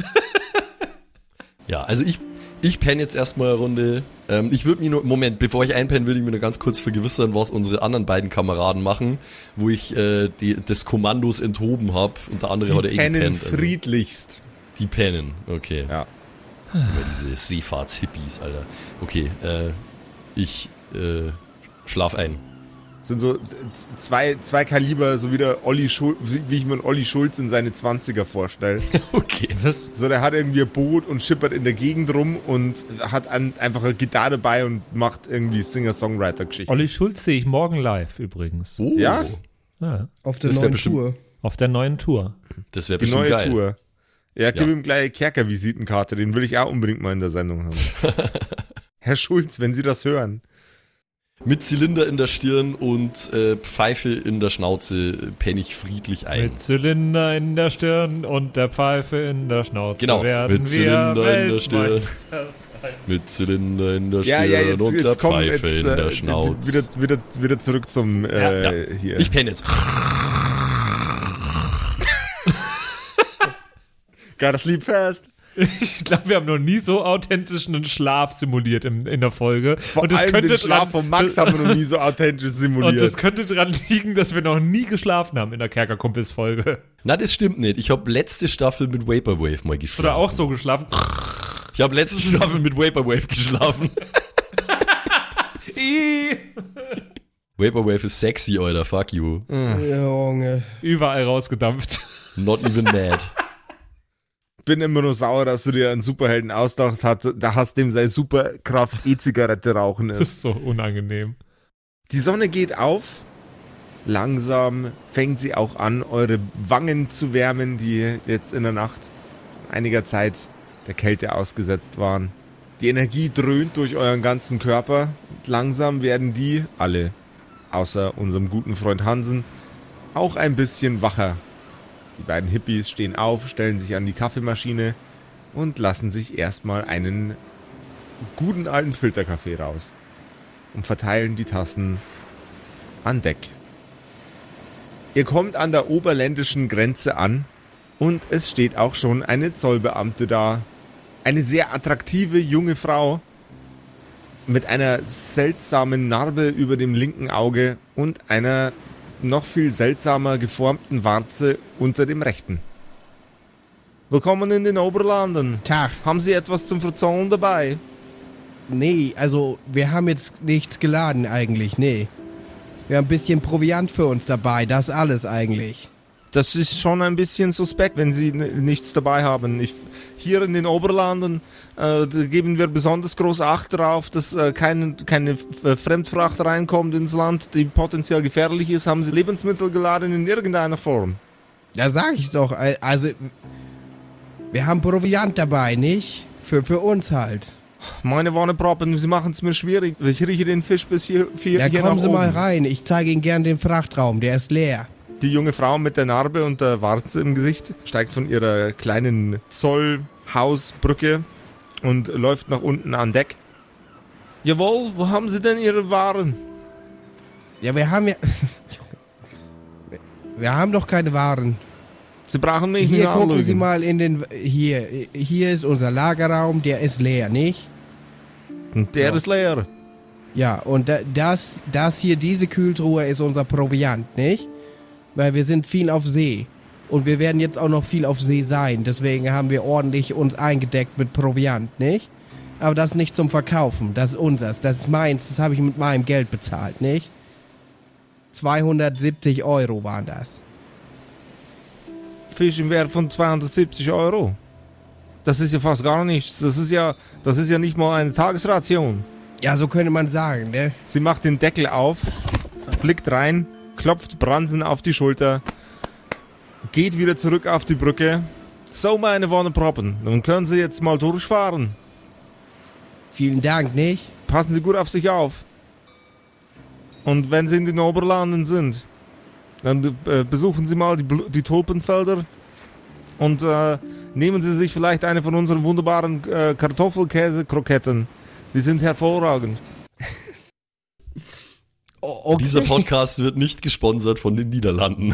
Ja, also ich penne jetzt erstmal eine Runde. Ich würde mir nur, Moment, bevor ich einpenne, würde ich mir nur ganz kurz vergewissern, was unsere anderen beiden Kameraden machen, wo ich des Kommandos enthoben habe. Und der andere hat ja Die pennen gepennt. Also, friedlichst. die pennen, okay. Ja. Immer diese Seefahrts-Hippies, Alter. Okay, ich schlaf ein. Sind so zwei Kaliber, so wie der Olli Schulz, wie ich mir einen Olli Schulz in seine 20er vorstelle. Okay. Was? So, der hat irgendwie ein Boot und schippert in der Gegend rum und hat einfach eine Gitarre dabei und macht irgendwie Singer-Songwriter-Geschichten. Olli Schulz sehe ich morgen live übrigens. Oh, Ja? Ja, Auf der Das wär neuen bestimmt- Tour. auf der neuen Tour. Das wäre Die bestimmt neue geil. Tour. Ja, gib Ja. ihm gleich Kerker-Visitenkarte, den will ich auch unbedingt mal in der Sendung haben. Herr Schulz, wenn Sie das hören. Mit Zylinder in der Stirn und Pfeife in der Schnauze penne ich friedlich ein. Mit Zylinder in der Stirn und der Pfeife in der Schnauze Genau, werden mit wir Zylinder in der Stirn. Weltmeister sein. Mit Zylinder in der Ja, Stirn ja, und der jetzt komm, Pfeife jetzt, in der Schnauze. wieder zurück zum Ja. hier. Ich penne jetzt. Got sleep fast. Ich glaube, wir haben noch nie so authentisch einen Schlaf simuliert in der Folge. Vor Und das allem könnte den Schlaf von Max haben wir noch nie so authentisch Und simuliert. das könnte daran liegen, dass wir noch nie geschlafen haben in der Kerkerkumpels-Folge. Na, das stimmt nicht. Ich habe letzte Staffel mit Vaporwave mal geschlafen. Oder auch so geschlafen. Ich habe letzte Staffel mit Vaporwave geschlafen. Vaporwave ist sexy, Alter. Fuck you. Junge. Überall rausgedampft. Not even mad. Bin immer nur sauer, dass du dir einen Superhelden ausgedacht hast, da hast dem seine Superkraft E-Zigarette rauchen Das ist. ist so unangenehm. Die Sonne geht auf. Langsam fängt sie auch an, eure Wangen zu wärmen, die jetzt in der Nacht einiger Zeit der Kälte ausgesetzt waren. Die Energie dröhnt durch euren ganzen Körper. Und langsam werden die, alle, außer unserem guten Freund Hansen, auch ein bisschen wacher. Die beiden Hippies stehen auf, stellen sich an die Kaffeemaschine und lassen sich erstmal einen guten alten Filterkaffee raus und verteilen die Tassen an Deck. Ihr kommt an der oberländischen Grenze an und es steht auch schon eine Zollbeamte da. Eine sehr attraktive junge Frau mit einer seltsamen Narbe über dem linken Auge und einer noch viel seltsamer geformten Warze unter dem rechten. Willkommen in den Oberlanden. Tag. Haben Sie etwas zum Verzollen dabei? Nee, also wir haben jetzt nichts geladen eigentlich, nee. Wir haben ein bisschen Proviant für uns dabei, das alles eigentlich. Das ist schon ein bisschen suspekt, wenn Sie nichts dabei haben. Hier in den Oberlanden da geben wir besonders groß Acht darauf, dass keine Fremdfracht reinkommt ins Land, die potenziell gefährlich ist. Haben Sie Lebensmittel geladen in irgendeiner Form? Da sag ich doch, also wir haben Proviant dabei, nicht? Für uns halt. Meine Wanneproppen, Sie machen es mir schwierig. Ich rieche den Fisch bis hier Ja, nach kommen Sie oben. mal rein, ich zeige Ihnen gern den Frachtraum, der ist leer. Die junge Frau mit der Narbe und der Warze im Gesicht steigt von ihrer kleinen Zollhausbrücke und läuft nach unten an Deck. Jawohl, wo haben Sie denn Ihre Waren? Ja, wir haben ja... Wir haben doch keine Waren. Sie brauchen mich Hier nicht gucken anlügen. Sie mal in den... Hier ist unser Lagerraum, der ist leer, nicht? Und der ist leer. Ja, und das hier, diese Kühltruhe ist unser Proviant, nicht? Weil wir sind viel auf See. Und wir werden jetzt auch noch viel auf See sein. Deswegen haben wir ordentlich uns eingedeckt mit Proviant, nicht? Aber das ist nicht zum Verkaufen. Das ist unseres. Das ist meins. Das habe ich mit meinem Geld bezahlt, nicht? 270 € waren das. Fisch im Wert von 270 €. Das ist ja fast gar nichts. Das ist ja nicht mal eine Tagesration. Ja, so könnte man sagen, ne? Sie macht den Deckel auf, blickt rein, klopft Bransen auf die Schulter, geht wieder zurück auf die Brücke. So, meine Wonneproppen, dann können Sie jetzt mal durchfahren. Vielen Dank, nicht? Passen Sie gut auf sich auf. Und wenn Sie in den Oberlanden sind, dann besuchen Sie mal die Tulpenfelder und nehmen Sie sich vielleicht eine von unseren wunderbaren Kartoffelkäse-Kroketten. Die sind hervorragend. Oh, okay. Dieser Podcast wird nicht gesponsert von den Niederlanden.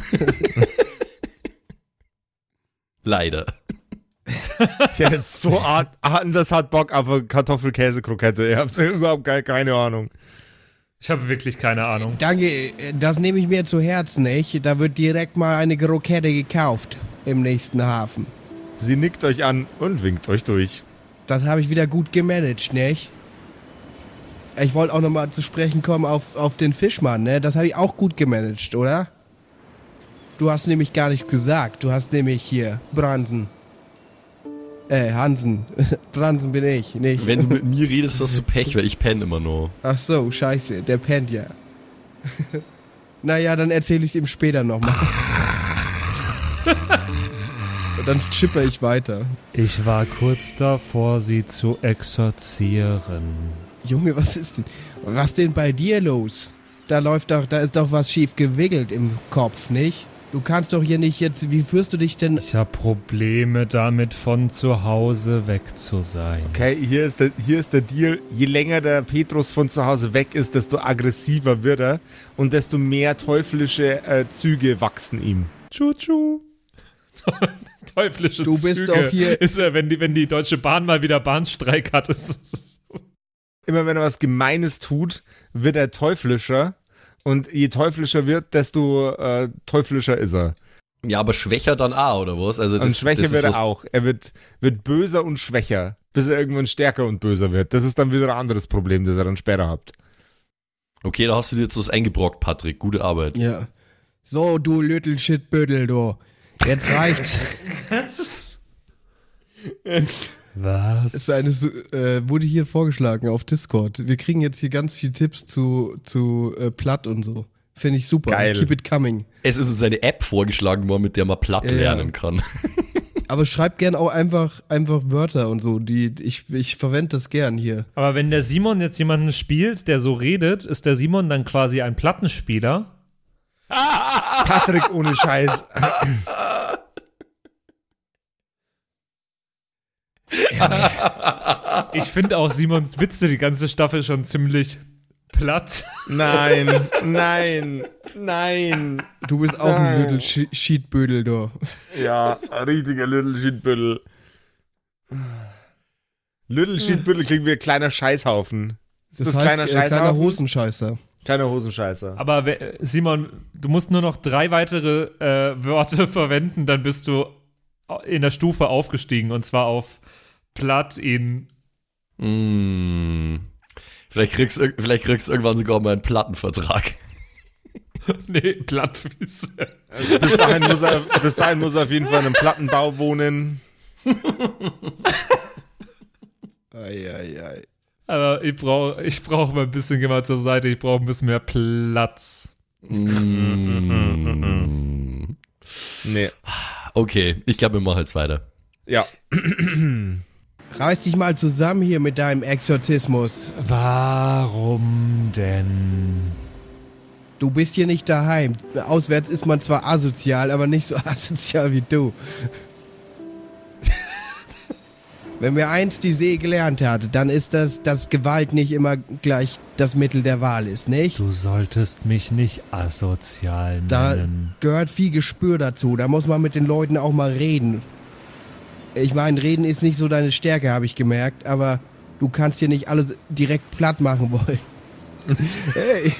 Leider. Ich hätte jetzt so anders hat Bock auf eine Kartoffelkäse-Krokette. Ihr habt überhaupt keine Ahnung. Ich habe wirklich keine Ahnung. Danke, das nehme ich mir zu Herzen, nicht? Da wird direkt mal eine Krokette gekauft im nächsten Hafen. Sie nickt euch an und winkt euch durch. Das habe ich wieder gut gemanagt, nicht? Ich wollte auch nochmal zu sprechen kommen auf den Fischmann, ne? Das habe ich auch gut gemanagt, oder? Du hast nämlich gar nichts gesagt. Du hast nämlich hier Bransen. Hansen. Bransen bin ich, nicht? Wenn du mit mir redest, hast du Pech, weil ich penne immer nur. Ach so, scheiße, der pennt ja. Naja, dann erzähle ich es ihm später nochmal. Und dann chipper ich weiter. Ich war kurz davor, sie zu exorzieren. Junge, was denn bei dir los? Da ist doch was schief gewickelt im Kopf, nicht? Du kannst doch hier nicht jetzt, wie führst du dich denn? Ich habe Probleme damit, von zu Hause weg zu sein. Okay, hier ist der Deal. Je länger der Petrus von zu Hause weg ist, desto aggressiver wird er und desto mehr teuflische Züge wachsen ihm. Tschu-tschu. Teuflische Du bist Züge doch hier- ist er, wenn die Deutsche Bahn mal wieder Bahnstreik hat. Immer wenn er was Gemeines tut, wird er teuflischer. Und je teuflischer wird, desto teuflischer ist er. Ja, aber schwächer dann auch, oder was? Also Und schwächer wird er auch. Er wird böser und schwächer, bis er irgendwann stärker und böser wird. Das ist dann wieder ein anderes Problem, das er dann später hat. Okay, da hast du dir jetzt was eingebrockt, Patrick. Gute Arbeit. Ja. So, du Little Shitbüttel, du. Jetzt reicht's. Was? Es wurde hier vorgeschlagen auf Discord. Wir kriegen jetzt hier ganz viele Tipps zu Platt und so. Finde ich super. Geil. Keep it coming. Es ist uns eine App vorgeschlagen worden, mit der man platt Ja, ja. lernen kann. Aber schreibt gern auch einfach Wörter und so. Ich verwende das gern hier. Aber wenn der Simon jetzt jemanden spielt, der so redet, ist der Simon dann quasi ein Plattenspieler? Patrick ohne Scheiß. Ich finde auch Simons Witze die ganze Staffel schon ziemlich platt. Nein. Du bist auch ein Little Shitbüttel, du. Ja, ein richtiger Little Shitbüttel. Little Shitbüttel klingt wie ein kleiner Scheißhaufen. Ist das heißt, kleiner Scheißhaufen? kleiner Hosenscheißer. Kleiner Hosenscheißer. Aber Simon, du musst nur noch 3 weitere Wörter verwenden, dann bist du in der Stufe aufgestiegen und zwar auf platt in. Vielleicht kriegst du irgendwann sogar mal einen Plattenvertrag. Nee, Plattfüße. Also bis dahin muss er auf jeden Fall in einem Plattenbau wohnen. Ei. Aber ich brauch mal ein bisschen, geh mal zur Seite, ich brauche ein bisschen mehr Platz. Nee. Okay, ich glaube, wir machen jetzt weiter. Ja. Reiß dich mal zusammen hier mit deinem Exorzismus. Warum denn? Du bist hier nicht daheim. Auswärts ist man zwar asozial, aber nicht so asozial wie du. Wenn wir eins die See gelernt hat, dann ist das, dass Gewalt nicht immer gleich das Mittel der Wahl ist, nicht? Du solltest mich nicht asozial Da nennen. gehört viel Gespür dazu. Da muss man mit den Leuten auch mal reden. Ich meine, reden ist nicht so deine Stärke, habe ich gemerkt, aber du kannst hier nicht alles direkt platt machen wollen. Hey.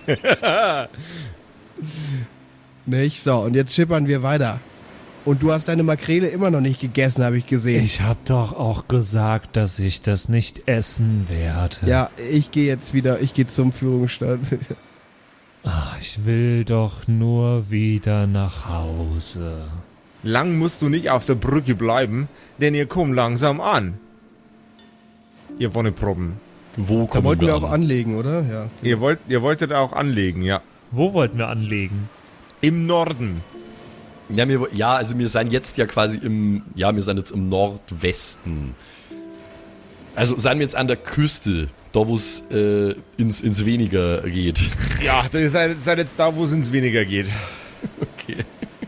Nicht? So, und jetzt schippern wir weiter. Und du hast deine Makrele immer noch nicht gegessen, habe ich gesehen. Ich hab doch auch gesagt, dass ich das nicht essen werde. Ja, ich gehe zum Führungsstand. Ich will doch nur wieder nach Hause. Lang musst du nicht auf der Brücke bleiben, denn ihr kommt langsam an. Ihr Wonneproppen. Wo Da kommen wollten wir auch an? anlegen, oder? Ja. Ihr wolltet auch anlegen, ja. Wo wollten wir anlegen? Im Norden. Ja, also wir sind jetzt ja quasi wir sind jetzt im Nordwesten. Also sind wir jetzt an der Küste, da wo es ins Weniger geht. Ja, ihr seid jetzt da, wo es ins Weniger geht. Okay.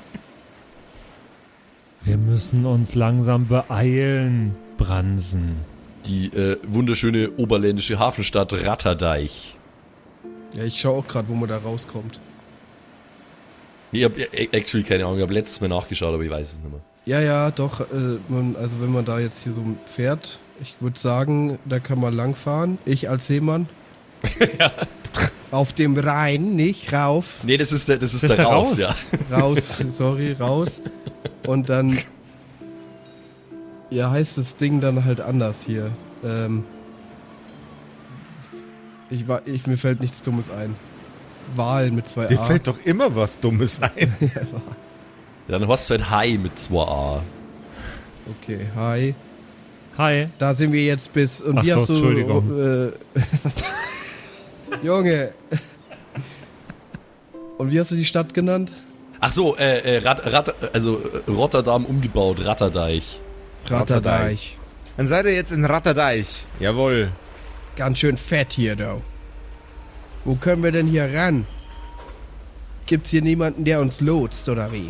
Wir müssen uns langsam beeilen, Bransen. Die wunderschöne oberländische Hafenstadt Ratterdeich. Ja, ich schaue auch gerade, wo man da rauskommt. Ich habe actually keine Ahnung, ich habe letztes Mal nachgeschaut, aber ich weiß es nicht mehr. Ja, doch. Also wenn man da jetzt hier so fährt, ich würde sagen, da kann man langfahren. Ich als Seemann. Auf dem Rhein, nicht rauf. Nee, das ist der da Raus, raus? ja. Raus. Und dann heißt das Ding dann halt anders hier. Mir fällt nichts Dummes ein. Wal mit 2 A. Dir fällt doch immer was Dummes ein. Ja, dann hast du halt Hai mit 2a. Okay, hi. Hi. Da sind wir jetzt bis... Und Ach wie so, hast du... Entschuldigung. Junge. Und wie hast du die Stadt genannt? Ach so, Rotterdam umgebaut, Ratterdeich. Ratterdeich. Dann seid ihr jetzt in Ratterdeich. Jawohl. Ganz schön fett hier, du. Wo können wir denn hier ran? Gibt's hier niemanden, der uns lotst, oder wie?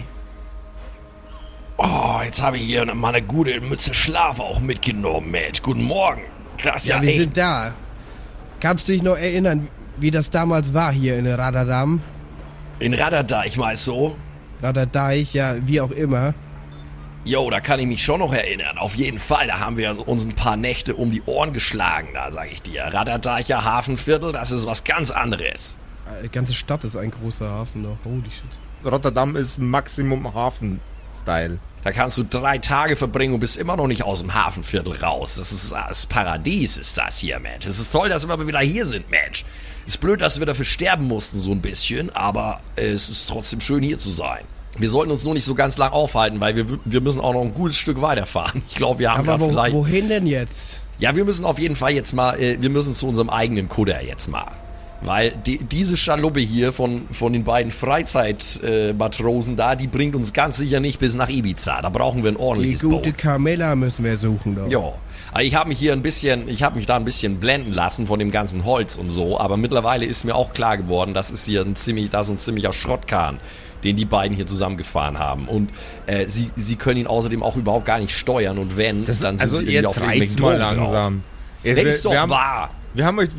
Oh, jetzt habe ich hier mal eine gute Mütze Schlaf auch mitgenommen, Mensch. Guten Morgen. Krass, Ja, wir sind da. Kannst du dich noch erinnern, wie das damals war hier in Rotterdam? in Ratterdeich, meinst du? Ratterdeich, ja, wie auch immer. Jo, da kann ich mich schon noch erinnern. Auf jeden Fall, da haben wir uns ein paar Nächte um die Ohren geschlagen, da sag ich dir. Ratterdeicher Hafenviertel, das ist was ganz anderes. Die ganze Stadt ist ein großer Hafen noch. Holy shit. Rotterdam ist Maximum Hafen-Style. Da kannst du 3 Tage verbringen und bist immer noch nicht aus dem Hafenviertel raus. Das ist das Paradies, ist das hier, Mensch. Es ist toll, dass wir aber wieder hier sind, Mensch. Ist blöd, dass wir dafür sterben mussten, so ein bisschen, aber es ist trotzdem schön, hier zu sein. Wir sollten uns nur nicht so ganz lang aufhalten, weil wir müssen auch noch ein gutes Stück weiterfahren. Ich glaube, wir haben Aber gerade vielleicht... wohin denn jetzt? Ja, wir müssen auf jeden Fall jetzt mal, wir müssen zu unserem eigenen Kutter jetzt mal. Weil diese Schaluppe hier von den beiden Freizeitmatrosen da, die bringt uns ganz sicher nicht bis nach Ibiza. Da brauchen wir ein Die ordentliches gute Boot. Carmella müssen wir suchen, doch. Ja, aber ich habe mich da ein bisschen blenden lassen von dem ganzen Holz und so, aber mittlerweile ist mir auch klar geworden, das ist ein ziemlicher Schrottkahn, den die beiden hier zusammengefahren haben. Und sie können ihn außerdem auch überhaupt gar nicht steuern und wenn, dann sind Also sie irgendwie jetzt auf irgendwelchen reicht's mal Drogen drauf. langsam. Das ist doch wahr. Wir haben euch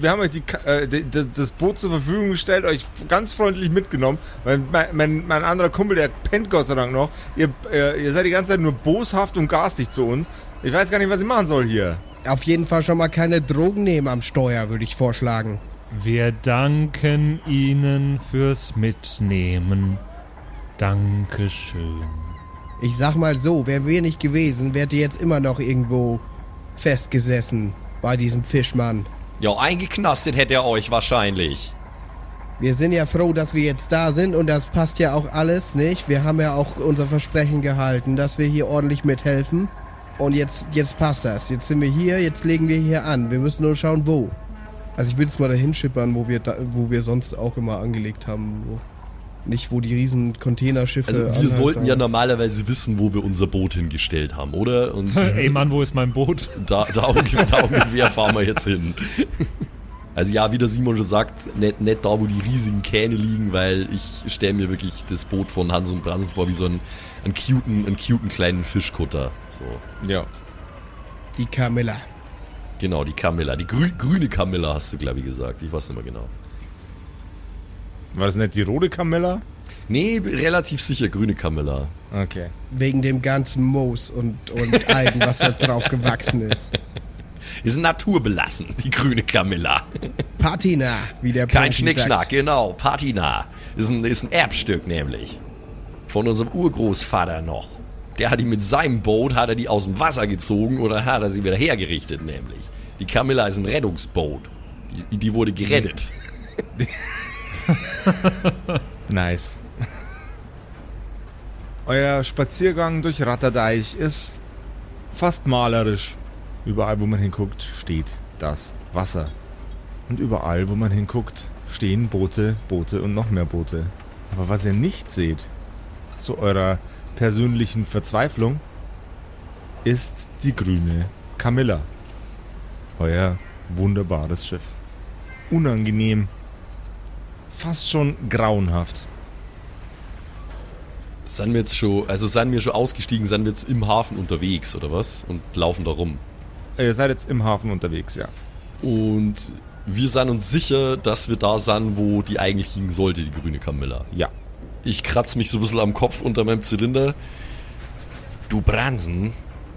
das Boot zur Verfügung gestellt, euch ganz freundlich mitgenommen, weil mein anderer Kumpel, der pennt Gott sei Dank noch. Ihr seid die ganze Zeit nur boshaft und garstig zu uns. Ich weiß gar nicht, was ich machen soll hier. Auf jeden Fall schon mal keine Drogen nehmen am Steuer, würde ich vorschlagen. Wir danken Ihnen fürs Mitnehmen. Dankeschön. Ich sag mal so, wären wir nicht gewesen, wärt ihr jetzt immer noch irgendwo festgesessen bei diesem Fischmann. Ja, eingeknastet hätte er euch wahrscheinlich. Wir sind ja froh, dass wir jetzt da sind und das passt ja auch alles, nicht? Wir haben ja auch unser Versprechen gehalten, dass wir hier ordentlich mithelfen. Und jetzt passt das. Jetzt sind wir hier, jetzt legen wir hier an. Wir müssen nur schauen, wo. Also ich will jetzt mal dahin schippern, wo wir sonst auch immer angelegt haben. Nicht, wo die riesen Containerschiffe Also wir anhalten. sollten ja normalerweise wissen, wo wir unser Boot hingestellt haben, oder? Und Ey Mann, wo ist mein Boot? da ungefähr fahren wir jetzt hin. Also ja, wie der Simon schon sagt, nicht da, wo die riesigen Kähne liegen, weil ich stelle mir wirklich das Boot von Hans und Bransen vor wie so einen cuten kleinen Fischkutter. So. Ja. Die Camilla. Genau, die Camilla. Die grüne Camilla hast du, glaube ich, gesagt. Ich weiß nicht mehr genau. War das nicht die rote Camilla? Nee, relativ sicher grüne Camilla. Okay. Wegen dem ganzen Moos und Algen, was da drauf gewachsen ist. Ist naturbelassen, die grüne Camilla. Patina, wie der Kein Profi Schnickschnack, sagt. genau. Patina. Ist ein Erbstück nämlich. Von unserem Urgroßvater noch. Der hat die mit seinem Boot, hat er die aus dem Wasser gezogen und dann hat er sie wieder hergerichtet nämlich. Die Camilla ist ein Rettungsboot. Die wurde gerettet. Nice. Euer Spaziergang durch Ratterdeich ist fast malerisch. Überall, wo man hinguckt, steht das Wasser. Und überall, wo man hinguckt, stehen Boote und noch mehr Boote. Aber was ihr nicht seht, zu eurer persönlichen Verzweiflung, ist die grüne Camilla. Euer wunderbares Schiff. Unangenehm. Fast schon grauenhaft. Sind wir schon ausgestiegen, sind wir jetzt im Hafen unterwegs, oder was? Und laufen da rum. Ihr seid jetzt im Hafen unterwegs, ja. Und wir sind uns sicher, dass wir da sind, wo die eigentlich liegen sollte, die grüne Camilla. Ja. Ich kratze mich so ein bisschen am Kopf unter meinem Zylinder. Du Bransen,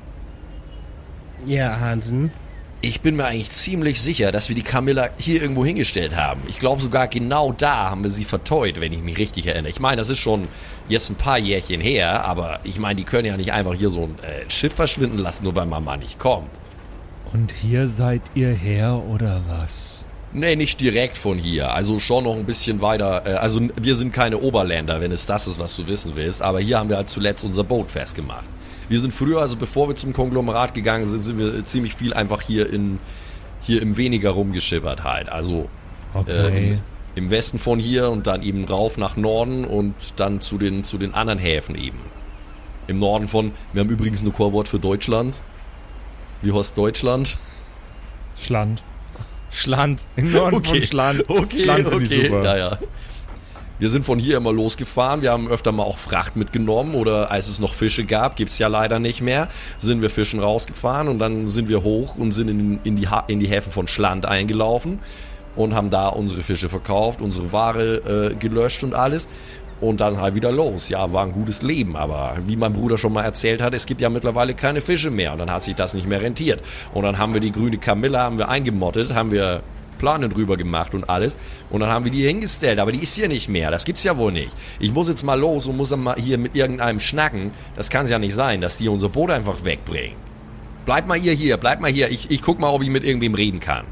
Ja, Hansen. ich bin mir eigentlich ziemlich sicher, dass wir die Camilla hier irgendwo hingestellt haben. Ich glaube sogar genau da haben wir sie verteut, wenn ich mich richtig erinnere. Ich meine, das ist schon jetzt ein paar Jährchen her, aber ich meine, die können ja nicht einfach hier so ein Schiff verschwinden lassen, nur weil Mama nicht kommt. Und hier seid ihr her, oder was? Nee, nicht direkt von hier. Also schon noch ein bisschen weiter. Also wir sind keine Oberländer, wenn es das ist, was du wissen willst. Aber hier haben wir halt zuletzt unser Boot festgemacht. Wir sind früher, also bevor wir zum Konglomerat gegangen sind, sind wir ziemlich viel einfach hier im Weniger rumgeschippert halt. Also Okay. im Westen von hier und dann eben rauf nach Norden und dann zu den anderen Häfen eben. Im Norden von, wir haben übrigens ein Chorwort für Deutschland. Wie heißt Deutschland? Schland. Schland. Im Norden von Schland. Schland finde ich super. Ja, ja. Wir sind von hier immer losgefahren. Wir haben öfter mal auch Fracht mitgenommen oder als es noch Fische gab, gibt's ja leider nicht mehr, sind wir fischen rausgefahren und dann sind wir hoch und sind in die Häfen von Schland eingelaufen und haben da unsere Fische verkauft, unsere Ware gelöscht und alles. Und dann halt wieder los. Ja, war ein gutes Leben, aber wie mein Bruder schon mal erzählt hat, es gibt ja mittlerweile keine Fische mehr und dann hat sich das nicht mehr rentiert. Und dann haben wir die grüne Camilla eingemottet, haben wir Plane drüber gemacht und alles und dann haben wir die hingestellt, aber die ist hier nicht mehr, das gibt's ja wohl nicht. Ich muss jetzt mal los und muss dann mal hier mit irgendeinem schnacken, das kann's ja nicht sein, dass die unser Boot einfach wegbringen. Bleibt mal hier, ich guck mal, ob ich mit irgendwem reden kann.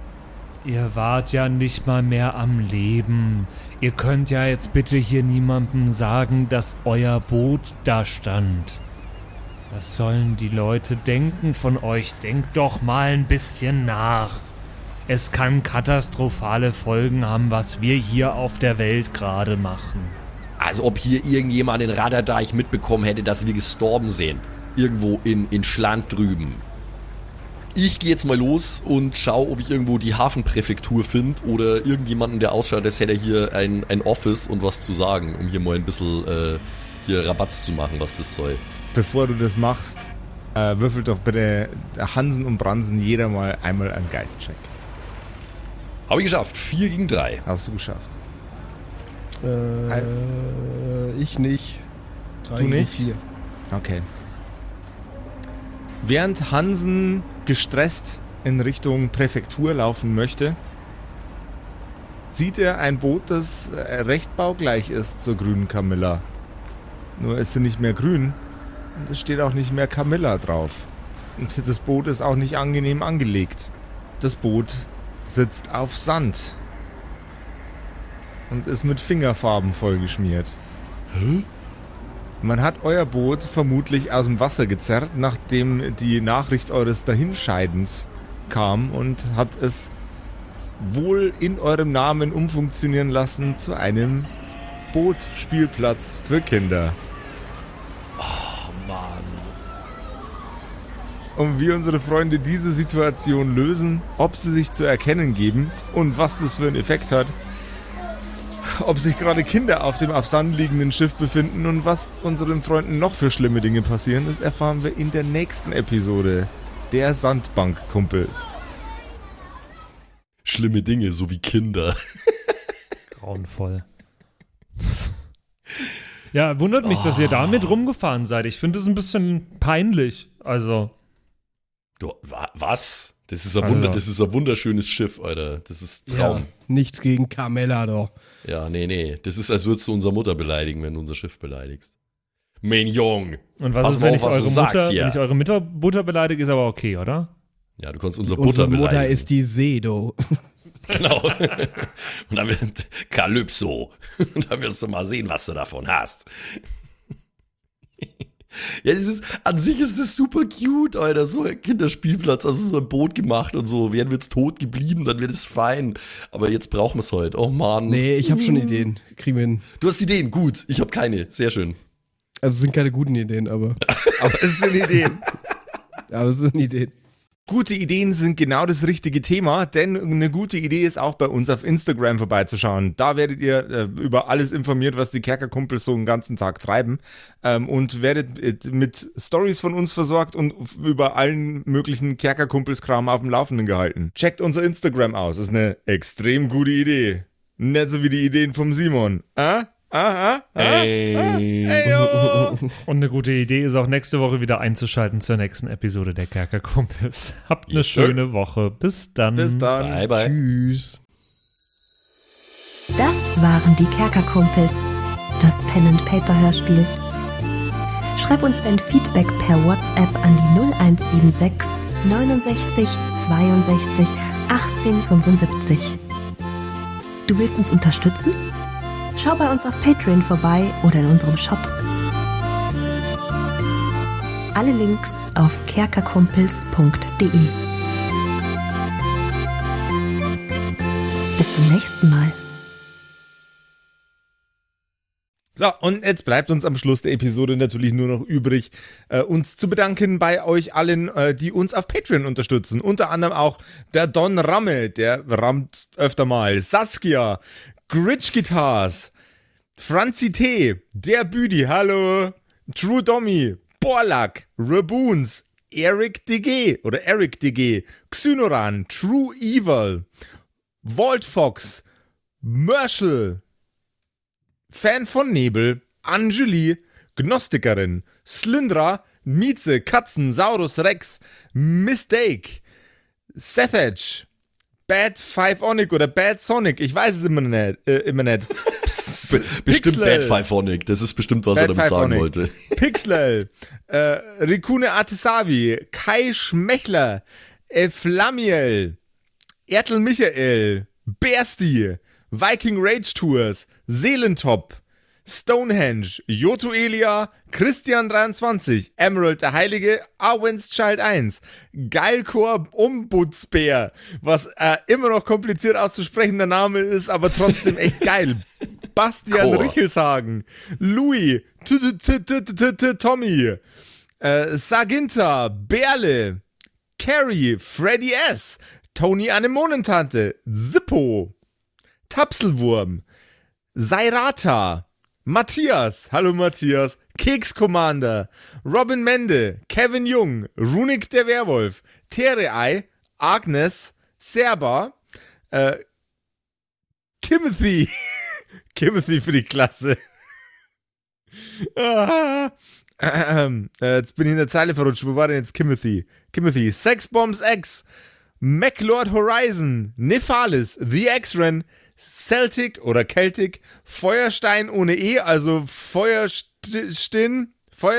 Ihr wart ja nicht mal mehr am Leben. Ihr könnt ja jetzt bitte hier niemandem sagen, dass euer Boot da stand. Was sollen die Leute denken von euch? Denkt doch mal ein bisschen nach. Es kann katastrophale Folgen haben, was wir hier auf der Welt gerade machen. Also ob hier irgendjemand in Ratterdeich mitbekommen hätte, dass wir gestorben sind. Irgendwo in Schland drüben. Ich gehe jetzt mal los und schaue, ob ich irgendwo die Hafenpräfektur finde oder irgendjemanden, der ausschaut, als hätte er hier ein Office und was zu sagen, um hier mal ein bisschen hier Rabatz zu machen, was das soll. Bevor du das machst, würfelt doch bitte Hansen und Bransen jeder mal einmal einen Geistcheck. Habe ich geschafft. 4 gegen 3. Hast du geschafft. Ich nicht. 3 Du gegen nicht? 4. Okay. Während Hansen gestresst in Richtung Präfektur laufen möchte, sieht er ein Boot, das recht baugleich ist zur grünen Camilla. Nur ist sie nicht mehr grün und es steht auch nicht mehr Camilla drauf. Und das Boot ist auch nicht angenehm angelegt. Das Boot sitzt auf Sand und ist mit Fingerfarben vollgeschmiert. Hä? Man hat euer Boot vermutlich aus dem Wasser gezerrt, nachdem die Nachricht eures Dahinscheidens kam und hat es wohl in eurem Namen umfunktionieren lassen zu einem Bootspielplatz für Kinder. Oh Mann. und wie unsere Freunde diese Situation lösen, ob sie sich zu erkennen geben und was das für einen Effekt hat. Ob sich gerade Kinder auf dem auf Sand liegenden Schiff befinden und was unseren Freunden noch für schlimme Dinge passieren, das erfahren wir in der nächsten Episode der Sandbankkumpels. Schlimme Dinge, so wie Kinder. Grauenvoll. Ja, wundert mich, dass ihr damit rumgefahren seid. Ich finde es ein bisschen peinlich. Also. Du, was? Das ist ein wunderschönes Schiff, Alter. Das ist Traum. Ja, nichts gegen Carmella doch. Ja, nee. Das ist, als würdest du unsere Mutter beleidigen, wenn du unser Schiff beleidigst. Mein Jung. Und was ist, wenn ich eure Mutter beleidige, ist aber okay, oder? Ja, du kannst unsere Butter beleidigen. Unsere Mutter ist die Sedo. Genau. Und dann wird Kalypso. Und dann wirst du mal sehen, was du davon hast. Ja, an sich ist das super cute, Alter. So ein Kinderspielplatz, also so ein Boot gemacht und so. Wären wir jetzt tot geblieben, dann wäre das fein. Aber jetzt brauchen wir es heute. Oh Mann. Nee, ich habe schon Ideen. Kriegen wir hin. Du hast Ideen, gut. Ich habe keine. Sehr schön. Also es sind keine guten Ideen, aber Es sind Ideen. aber es sind Ideen. Gute Ideen sind genau das richtige Thema, denn eine gute Idee ist auch bei uns auf Instagram vorbeizuschauen. Da werdet ihr über alles informiert, was die Kerkerkumpels so einen ganzen Tag treiben und werdet mit Stories von uns versorgt und über allen möglichen Kerkerkumpels-Kram auf dem Laufenden gehalten. Checkt unser Instagram aus, ist eine extrem gute Idee. Nicht so wie die Ideen vom Simon. Hey. Und eine gute Idee ist auch nächste Woche wieder einzuschalten zur nächsten Episode der Kerkerkumpels. Habt eine schöne Woche. Bis dann. Bis dann. Bye, bye. Tschüss. Das waren die Kerkerkumpels, das Pen-and-Paper-Hörspiel. Schreib uns dein Feedback per WhatsApp an die 0176 69 62 18 75. Du willst uns unterstützen? Schau bei uns auf Patreon vorbei oder in unserem Shop. Alle Links auf kerkerkumpels.de. Bis zum nächsten Mal. So, und jetzt bleibt uns am Schluss der Episode natürlich nur noch übrig, uns zu bedanken bei euch allen, die uns auf Patreon unterstützen. Unter anderem auch der Don Ramme, der rammt öfter mal, Saskia, Gritch Guitars, Franzi T, der Büdi, hallo, True Dommy, Borlak, Raboons, Eric DG, Xynoran, True Evil, Walt Fox, Merschel, Fan von Nebel, Anjuli, Gnostikerin, Slyndra, Mieze, Katzen, Saurus Rex, Mistake, Sethage, Bad Five Onic oder Bad Sonic, ich weiß es immer nicht. Bestimmt Bad Five-Onic, das ist bestimmt, was er damit sagen wollte. Pixlel, Rikune Artesavi, Kai Schmechler, Flamiel, Ertel Michael, Bersti, Viking Rage Tours, Seelentop, Stonehenge, Joto Elia, Christian23, Emerald der Heilige, Arwen's Child 1, Geilkor Ombudsbär, was immer noch kompliziert auszusprechender Name ist, aber trotzdem echt geil. Bastian Richelshagen, Louis, Tommy, Saginta, Berle, Carrie, Freddy S., Tony Anemonentante, Zippo, Tapselwurm, Sairata, Matthias, hallo Matthias, Keks Commander, Robin Mende, Kevin Jung, Runik der Werwolf, Terei, Agnes, Serba, Timothy, Timothy für die Klasse. Jetzt bin ich in der Zeile verrutscht, wo war denn jetzt Timothy? Timothy, Sexbombs X, MacLord Horizon, Nephalis, The X-Ren, Celtic oder Celtic, Feuerstein ohne E, also Feuerstin,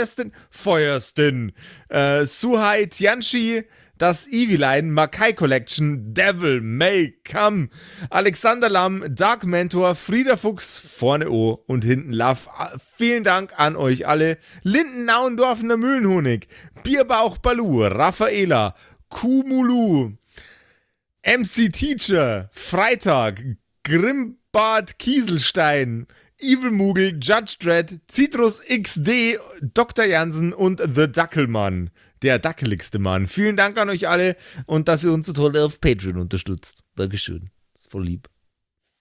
Suhai Tianchi, das Eviline, Makai Collection, Devil May Come, Alexander Lamm, Dark Mentor, Frieda Fuchs, vorne O und hinten Love. Vielen Dank an euch alle. Lindenauendorfener Mühlenhonig, Bierbauch Balu, Raffaela, Kumulu, MC Teacher, Freitag, Grimbart Kieselstein, Evil Mugel, Judge Dredd, Citrus XD, Dr. Jansen und The Dackelmann. der dackeligste Mann. Vielen Dank an euch alle und dass ihr uns so toll auf Patreon unterstützt. Dankeschön. Das ist voll lieb.